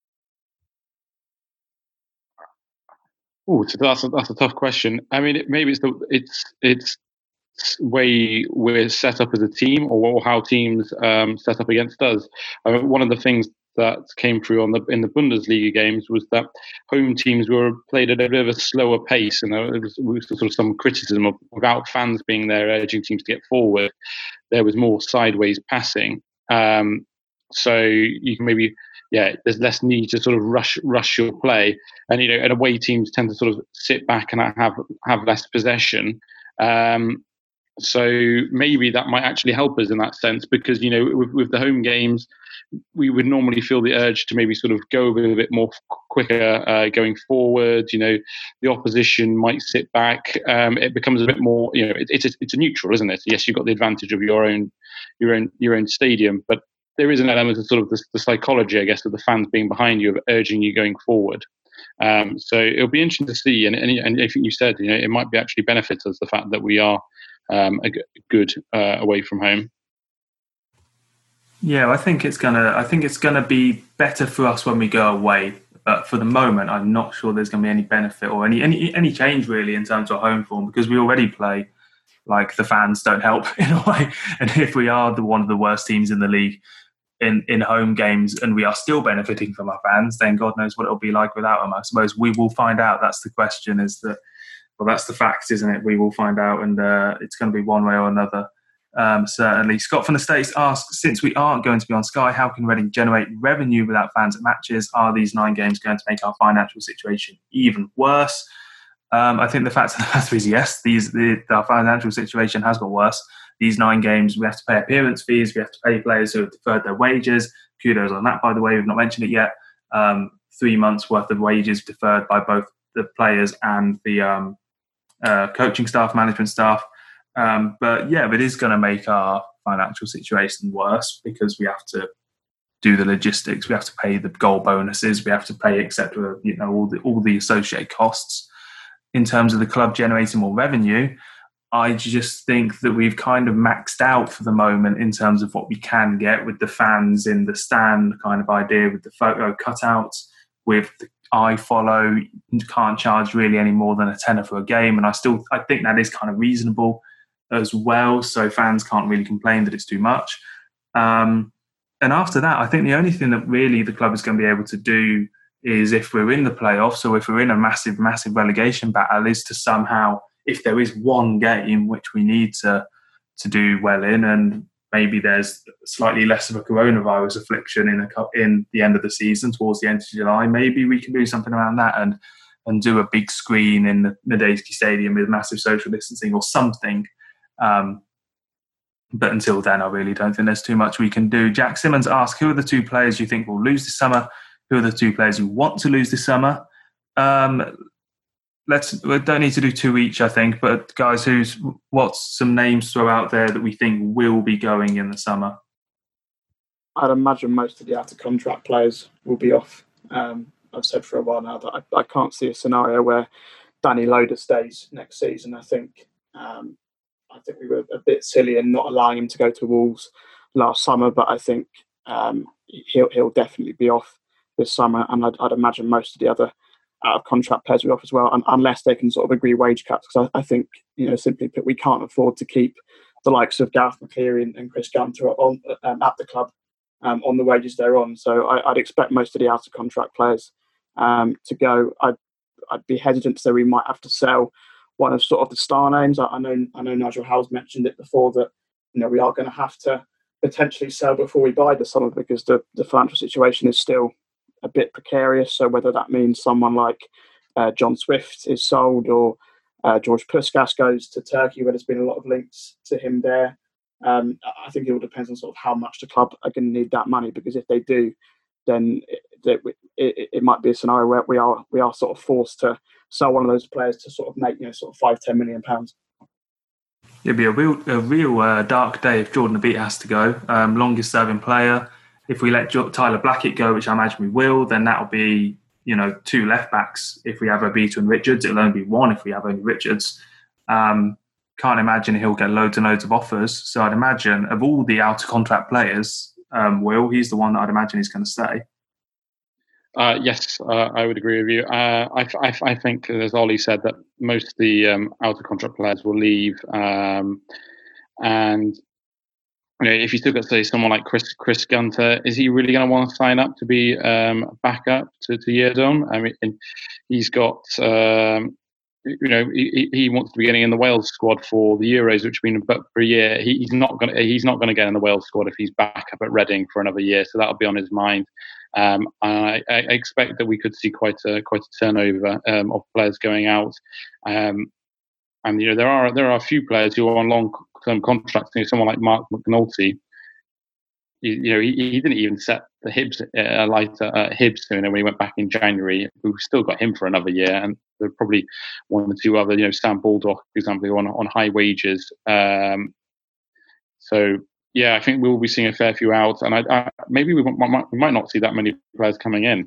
Oh, so that's a, that's a tough question. I mean, it, maybe it's the it's it's way we're set up as a team, or how teams um, set up against us. I mean, one of the things that came through on the in the Bundesliga games was that home teams were played at a bit of a slower pace, and there was, was sort of some criticism of, without fans being there urging teams to get forward, there was more sideways passing. Um, so you can maybe. Yeah, there's less need to sort of rush rush your play, and you know, and away teams tend to sort of sit back and have have less possession. Um, so maybe that might actually help us in that sense, because you know, with, with the home games, we would normally feel the urge to maybe sort of go a bit, a bit more quicker uh, going forward. You know, the opposition might sit back. Um, it becomes a bit more. You know, it, it's a, it's a neutral, isn't it? Yes, you've got the advantage of your own your own your own stadium, but there is an element of sort of the, the psychology, I guess, of the fans being behind you, of urging you going forward. Um, so it'll be interesting to see. And, and, and I think you said, you know, it might be actually benefit us, the fact that we are um, a g- good uh, away from home. Yeah, I think it's gonna. I think it's gonna be better for us when we go away. But for the moment, I'm not sure there's gonna be any benefit or any any any change really in terms of home form, because we already play like the fans don't help in a way. And if we are the one of the worst teams in the league in, in home games, and we are still benefiting from our fans, then God knows what it'll be like without them. I suppose we will find out. That's the question, is that, well, that's the fact, isn't it? We will find out, and uh, it's going to be one way or another. Um, certainly. Scott from the States asks, since we aren't going to be on Sky, how can Reading generate revenue without fans at matches? Are these nine games going to make our financial situation even worse? Um, I think the fact of the matter is yes, these the, our financial situation has got worse. These nine games, we have to pay appearance fees, we have to pay players who have deferred their wages. Kudos on that, by the way, we've not mentioned it yet. Um, three months worth of wages deferred by both the players and the um, uh, coaching staff, management staff. Um, but yeah, it is going to make our financial situation worse, because we have to do the logistics, we have to pay the goal bonuses, we have to pay, et cetera. You know, all the all the associated costs. In terms of the club generating more revenue, I just think that we've kind of maxed out for the moment in terms of what we can get with the fans in the stand kind of idea, with the photo cutouts, with the I follow. You can't charge really any more than a tenner for a game, and I still I think that is kind of reasonable as well. So fans can't really complain that it's too much. Um, and after that, I think the only thing that really the club is going to be able to do is, if we're in the playoffs, or if we're in a massive, massive relegation battle, is to somehow, if there is one game which we need to to do well in, and maybe there's slightly less of a coronavirus affliction in a, in the end of the season, towards the end of July, maybe we can do something around that and and do a big screen in the Medeski Stadium with massive social distancing or something. Um, but until then, I really don't think there's too much we can do. Jack Simmons asks, who are the two players you think will lose this summer? Who are the two players you want to lose this summer? Um, let's we don't need to do two each, I think. But guys, who's what's some names throw out there that we think will be going in the summer? I'd imagine most of the out of contract players will be off. Um, I've said for a while now that I, I can't see a scenario where Danny Loader stays next season. I think um, I think we were a bit silly in not allowing him to go to Wolves last summer, but I think um, he'll he'll definitely be off this summer, and I'd, I'd imagine most of the other out of contract players will be off as well, un- unless they can sort of agree wage cuts. Because I, I think, you know, simply put, we can't afford to keep the likes of Gareth McCleary and, and Chris Gunter on um, at the club um, on the wages they're on. So I, I'd expect most of the out of contract players um, to go. I'd I'd be hesitant to say we might have to sell one of sort of the star names. I, I know I know Nigel Howe's mentioned it before that, you know, we are going to have to potentially sell before we buy this summer because the, the financial situation is still a bit precarious. So whether that means someone like uh, John Swift is sold or uh, George Puskas goes to Turkey, where there's been a lot of links to him there. Um, I think it all depends on sort of how much the club are going to need that money, because if they do, then it, it, it, it might be a scenario where we are we are sort of forced to sell one of those players to sort of make, you know, sort of five, ten million pounds. It'd be a real a real uh, dark day if Jordan Abita has to go. Um, longest serving player. If we let jo- Tyler Blackett go, which I imagine we will, then that'll be, you know, two left backs. If we have Abita and Richards, it'll only be one if we have only Richards. Um, can't imagine he'll get loads and loads of offers. So I'd imagine of all the out of contract players, um, Will, he's the one that I'd imagine is going to stay. Uh, yes, uh, I would agree with you. Uh, I, I, I think, as Ollie said, that most of the um, out of contract players will leave, um, and you know, if you still got, say, someone like Chris Chris Gunter, is he really going to want to sign up to be um, backup to to Yerdom? I mean, he's got, um, you know, he, he wants to be getting in the Wales squad for the Euros, which has been but for a year. He, he's not going to he's not going to get in the Wales squad if he's back up at Reading for another year. So that'll be on his mind. Um, I, I expect that we could see quite a quite a turnover um, of players going out. Um, and you know, there are there are a few players who are on long term contracts. You know, someone like Mark McNulty. You, you know, he, he didn't even set the Hibs uh, light at uh, Hibs. You know, when he went back in January, we've still got him for another year, and there are probably one or two other. You know, Sam Baldock, for example, on on high wages. Um, so. Yeah, I think we'll be seeing a fair few out, and I, I, maybe we might, we might not see that many players coming in.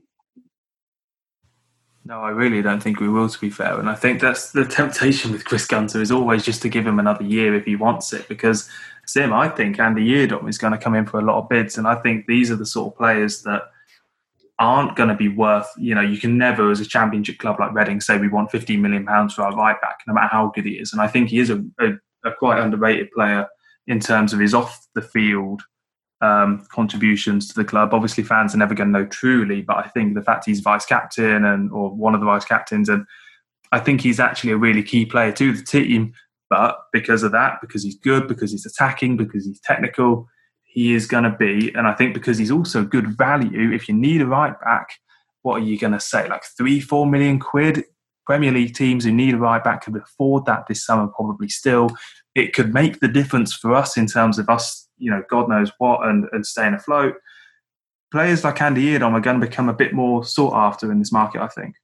No, I really don't think we will, to be fair. And I think that's the temptation with Chris Gunter, is always just to give him another year if he wants it. Because, Sim, I think Andy Yerdom is going to come in for a lot of bids, and I think these are the sort of players that aren't going to be worth, you know, you can never, as a championship club like Reading, say we want fifteen million pounds for our right back, no matter how good he is. And I think he is a, a, a quite underrated player in terms of his off-the-field um, contributions to the club. Obviously, fans are never going to know truly, but I think the fact he's vice-captain and or one of the vice-captains, and I think he's actually a really key player to the team. But because of that, because he's good, because he's attacking, because he's technical, he is going to be, and I think because he's also good value, if you need a right-back, what are you going to say, like three, four million quid? Premier League teams who need a right-back could afford that this summer probably still. It could make the difference for us in terms of us, you know, God knows what, and, and staying afloat. Players like Andy Yerdom are going to become a bit more sought after in this market, I think.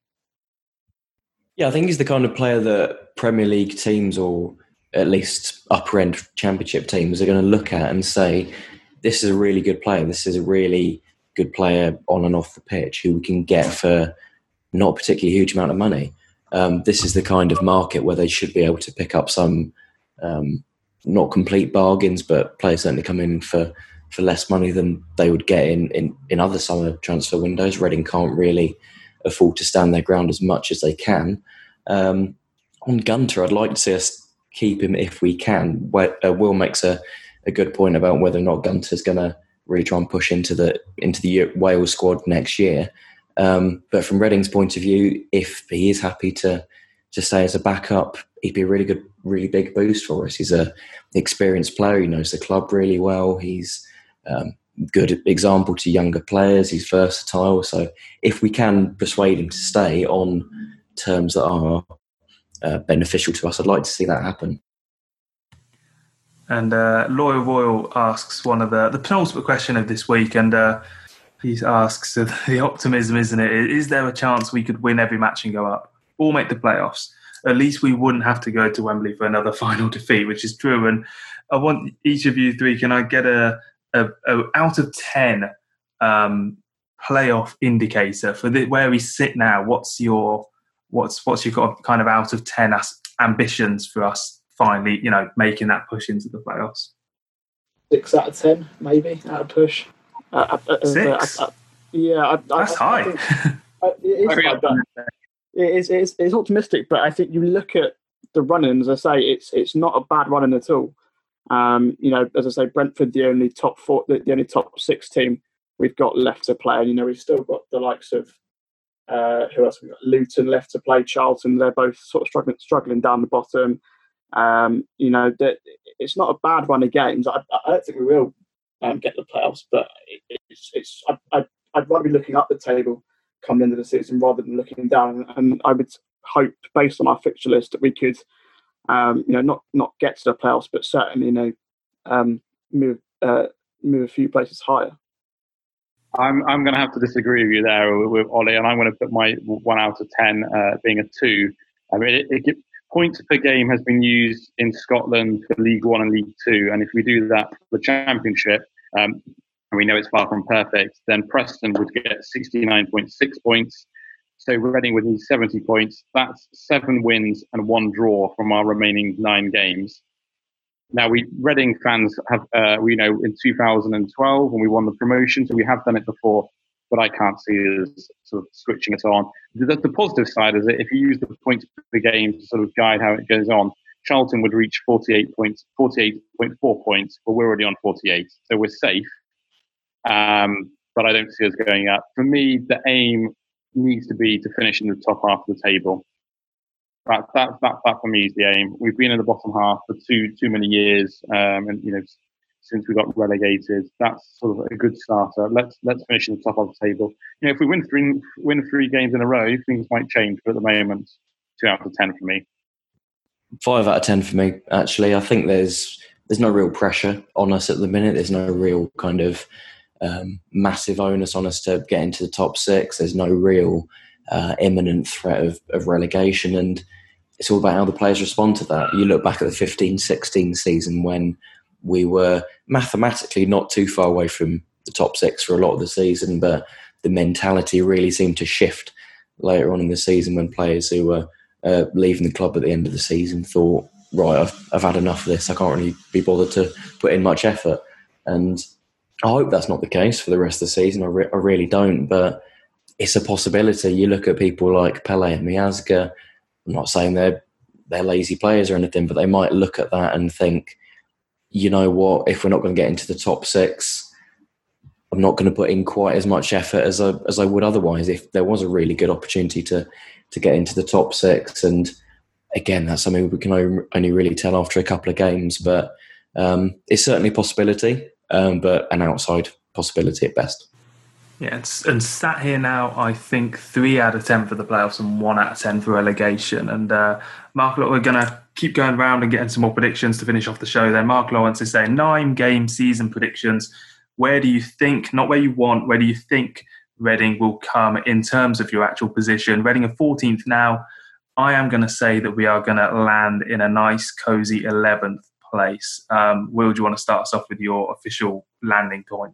Yeah, I think he's the kind of player that Premier League teams, or at least upper end championship teams, are going to look at and say, this is a really good player. This is a really good player on and off the pitch who we can get for not a particularly huge amount of money. Um, this is the kind of market where they should be able to pick up some, um, not complete bargains, but players certainly come in for, for less money than they would get in, in, in other summer transfer windows. Reading can't really afford to stand their ground as much as they can. Um, on Gunter, I'd like to see us keep him if we can. Uh, Will makes a, a good point about whether or not Gunter's going to really try and push into the into the Wales squad next year. Um, but from Reading's point of view, if he is happy to to stay as a backup, he'd be a really good, really big boost for us. He's a experienced player. He knows the club really well. He's um, good example to younger players. He's versatile. So if we can persuade him to stay on terms that are uh, beneficial to us, I'd like to see that happen. And uh, Loyal Royal asks one of the, the penultimate question of this week, and uh, he asks, uh, the optimism, isn't it? Is there a chance we could win every match and go up, or make the playoffs? At least we wouldn't have to go to Wembley for another final defeat, which is true. And I want each of you three, can I get a a, a out of ten um, playoff indicator for the, where we sit now? What's your what's what's your kind of out of ten as, ambitions for us finally, you know, making that push into the playoffs? Six out of ten, maybe out of push. Uh, uh, Six. Uh, uh, yeah, I, that's I, high. I think, uh, it, is high but it is it is it's optimistic, but I think you look at the run-in, as I say, it's it's not a bad run-in at all. Um, you know, as I say, Brentford, the only top four, the, the only top six team we've got left to play, and you know, we've still got the likes of uh, who else? We've got Luton left to play, Charlton. They're both sort of struggling, struggling down the bottom. Um, you know, that it's not a bad run of games. I, I don't think we will um, get the playoffs, but it, it's it's. I, I, I'd rather be looking up the table coming into the season rather than looking down. And I would hope, based on our fixture list, that we could, um, you know, not not get to the playoffs, but certainly, you know, um, move uh, move a few places higher. I'm I'm going to have to disagree with you there with, with Ollie, and I'm going to put my one out of ten uh, being a two. I mean, it, it, points per game has been used in Scotland for League One and League Two, and if we do that for the Championship, um, and we know it's far from perfect, then Preston would get sixty-nine point six points. So Reading would need seventy points. That's seven wins and one draw from our remaining nine games. Now, we Reading fans have, uh, we know, in two thousand twelve when we won the promotion, so we have done it before, but I can't see us sort of switching it on. The, the positive side is that if you use the points per game to sort of guide how it goes on, Charlton would reach forty-eight points, forty-eight point four points, but we're already on forty-eight, so we're safe. Um, but I don't see us going up. For me, the aim needs to be to finish in the top half of the table. That, that, that, that for me is the aim. We've been in the bottom half for too too many years, um, and you know, since we got relegated, that's sort of a good starter. Let's let's finish in the top of the table. You know, if we win three win three games in a row, things might change. But at the moment, two out of ten for me. Five out of ten for me. Actually, I think there's there's no real pressure on us at the minute. There's no real kind of um, massive onus on us to get into the top six. There's no real uh, imminent threat of, of relegation, and it's all about how the players respond to that. You look back at the fifteen sixteen season when we were mathematically not too far away from the top six for a lot of the season, but the mentality really seemed to shift later on in the season when players who were uh, leaving the club at the end of the season thought, right, I've, I've had enough of this. I can't really be bothered to put in much effort. And I hope that's not the case for the rest of the season. I, re- I really don't, but it's a possibility. You look at people like Pele and Miazga. I'm not saying they're they're lazy players or anything, but they might look at that and think, you know what, if we're not going to get into the top six, I'm not going to put in quite as much effort as I as I would otherwise if there was a really good opportunity to to get into the top six. And again, that's something we can only really tell after a couple of games, but um, it's certainly a possibility, um, but an outside possibility at best. Yeah, it's, and sat here now, I think three out of ten for the playoffs and one out of ten for relegation. And uh, Mark, look, we're going to keep going around and getting some more predictions to finish off the show there. Mark Lawrence is saying nine game season predictions. Where do you think, not where you want, where do you think Reading will come in terms of your actual position? Reading are fourteenth now. I am going to say that we are going to land in a nice, cosy eleventh place. Um, Will, do you want to start us off with your official landing point?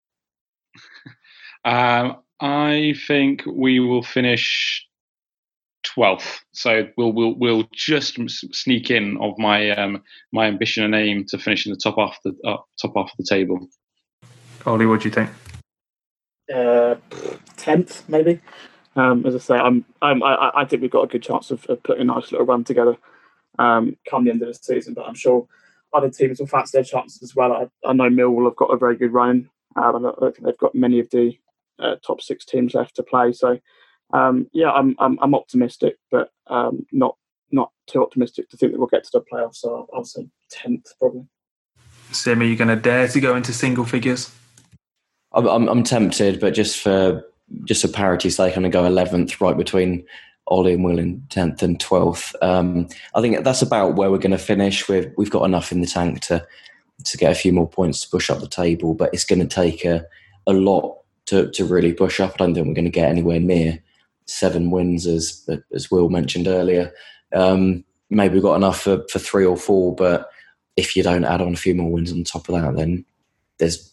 Um, I think we will finish twelfth. So we'll we'll we'll just sneak in of my um, my ambition and aim to finish in the top half the uh, top half of the table. Ollie, what do you think? Uh, tenth, maybe. Um, as I say, I'm, I'm I, I think we've got a good chance of, of putting a nice little run together um, come the end of the season. But I'm sure other teams will fancy their chances as well. I, I know Millwall have got a very good run. Um, I don't think they've got many of the uh, top six teams left to play. So, um, yeah, I'm, I'm I'm optimistic, but um, not not too optimistic to think that we'll get to the playoffs. So I'll, I'll say tenth probably. Sim, are you going to dare to go into single figures? I'm, I'm, I'm tempted, but just for just for parity's sake, I'm going to go eleventh, right between Ollie and Will in tenth and twelfth. Um, I think that's about where we're going to finish. We've we've got enough in the tank to to get a few more points to push up the table, but it's going to take a, a lot to, to really push up. I don't think we're going to get anywhere near seven wins, as as Will mentioned earlier. Um, maybe we've got enough for, for three or four, but if you don't add on a few more wins on top of that, then there's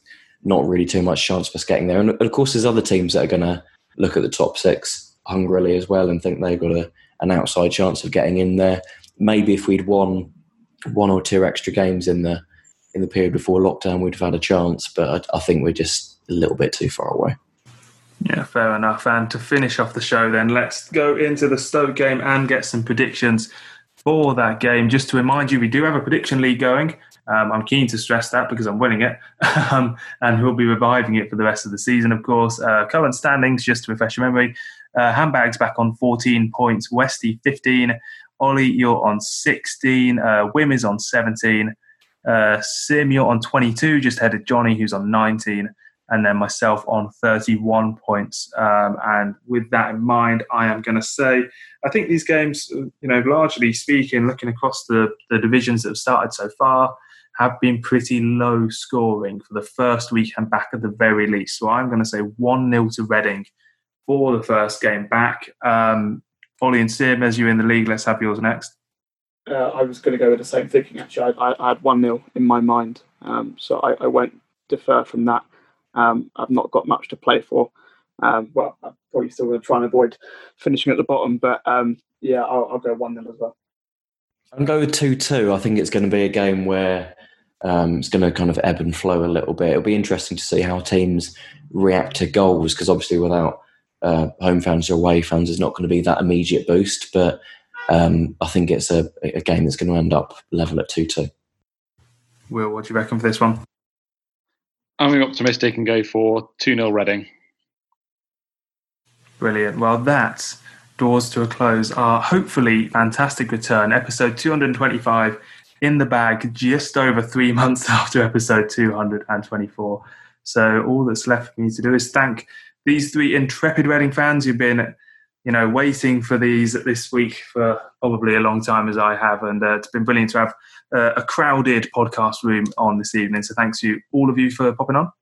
not really too much chance of us getting there. And of course, there's other teams that are going to look at the top six hungrily as well and think they've got a, an outside chance of getting in there. Maybe if we'd won one or two extra games in the in the period before lockdown, we'd have had a chance. But I, I think we're just a little bit too far away. Yeah, fair enough. And to finish off the show then, let's go into the Stoke game and get some predictions for that game. Just to remind you, we do have a prediction league going. Um, I'm keen to stress that because I'm winning it. um, and we'll be reviving it for the rest of the season, of course. Uh, current standings, just to refresh your memory. Uh, Handbags back on fourteen points. Westy, fifteen. Ollie, you're on sixteen. Uh, Wim is on seventeen. Uh, Sim, you're on twenty-two, just ahead of Johnny, who's on nineteen. And then myself on thirty-one points. Um, and with that in mind, I am going to say, I think these games, you know, largely speaking, looking across the, the divisions that have started so far, have been pretty low scoring for the first week and back at the very least. So I'm going to say one nil to Reading for the first game back. Um, Ollie and Sim, as you're in the league, let's have yours next. Uh, I was going to go with the same thinking, actually. I, I, I had one nil in my mind, um, so I, I won't defer from that. Um, I've not got much to play for. Um, well, I'm probably still going to try and avoid finishing at the bottom, but um, yeah, I'll, I'll go one nil as well. I'll go with two two. I think it's going to be a game where um, it's going to kind of ebb and flow a little bit. It'll be interesting to see how teams react to goals, because obviously without uh, home fans or away fans, there's not going to be that immediate boost, but um, I think it's a, a game that's going to end up level at two two. Will, what do you reckon for this one? I'm going optimistic and go for two nil Reading. Brilliant. Well, that draws to a close our hopefully fantastic return. Episode two hundred twenty-five in the bag, just over three months after episode two hundred twenty-four. So all that's left for me to do is thank these three intrepid Reading fans who've been, you know, waiting for these this week for probably a long time, as I have. And uh, it's been brilliant to have uh, a crowded podcast room on this evening. So thanks to all of you for popping on.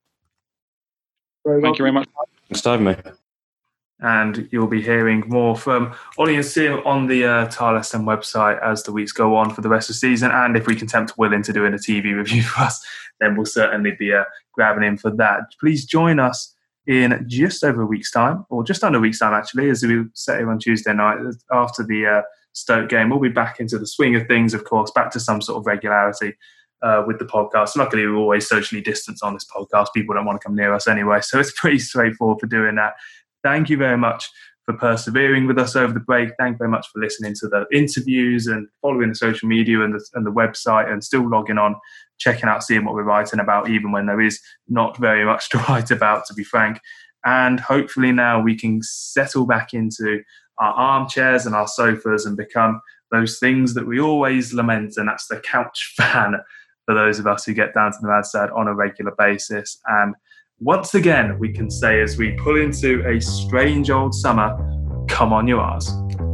Very Thank you very much. Thanks for having me. And you'll be hearing more from Ollie and Sim on the uh, Tarleston website as the weeks go on for the rest of the season. And if we can tempt Will into doing a T V review for us, then we'll certainly be uh, grabbing him for that. Please join us in just over a week's time, or just under a week's time, actually, as we set here on Tuesday night after the uh, Stoke game. We'll be back into the swing of things, of course, back to some sort of regularity uh, with the podcast. Luckily, we're always socially distanced on this podcast. People don't want to come near us anyway, so it's pretty straightforward for doing that. Thank you very much for persevering with us over the break. Thank you very much for listening to the interviews and following the social media and the, and the website, and still logging on, checking out, seeing what we're writing about, even when there is not very much to write about, to be frank. And hopefully now we can settle back into our armchairs and our sofas and become those things that we always lament, and that's the couch fan for those of us who get down to the mad side on a regular basis. And once again, we can say, as we pull into a strange old summer, come on you R's.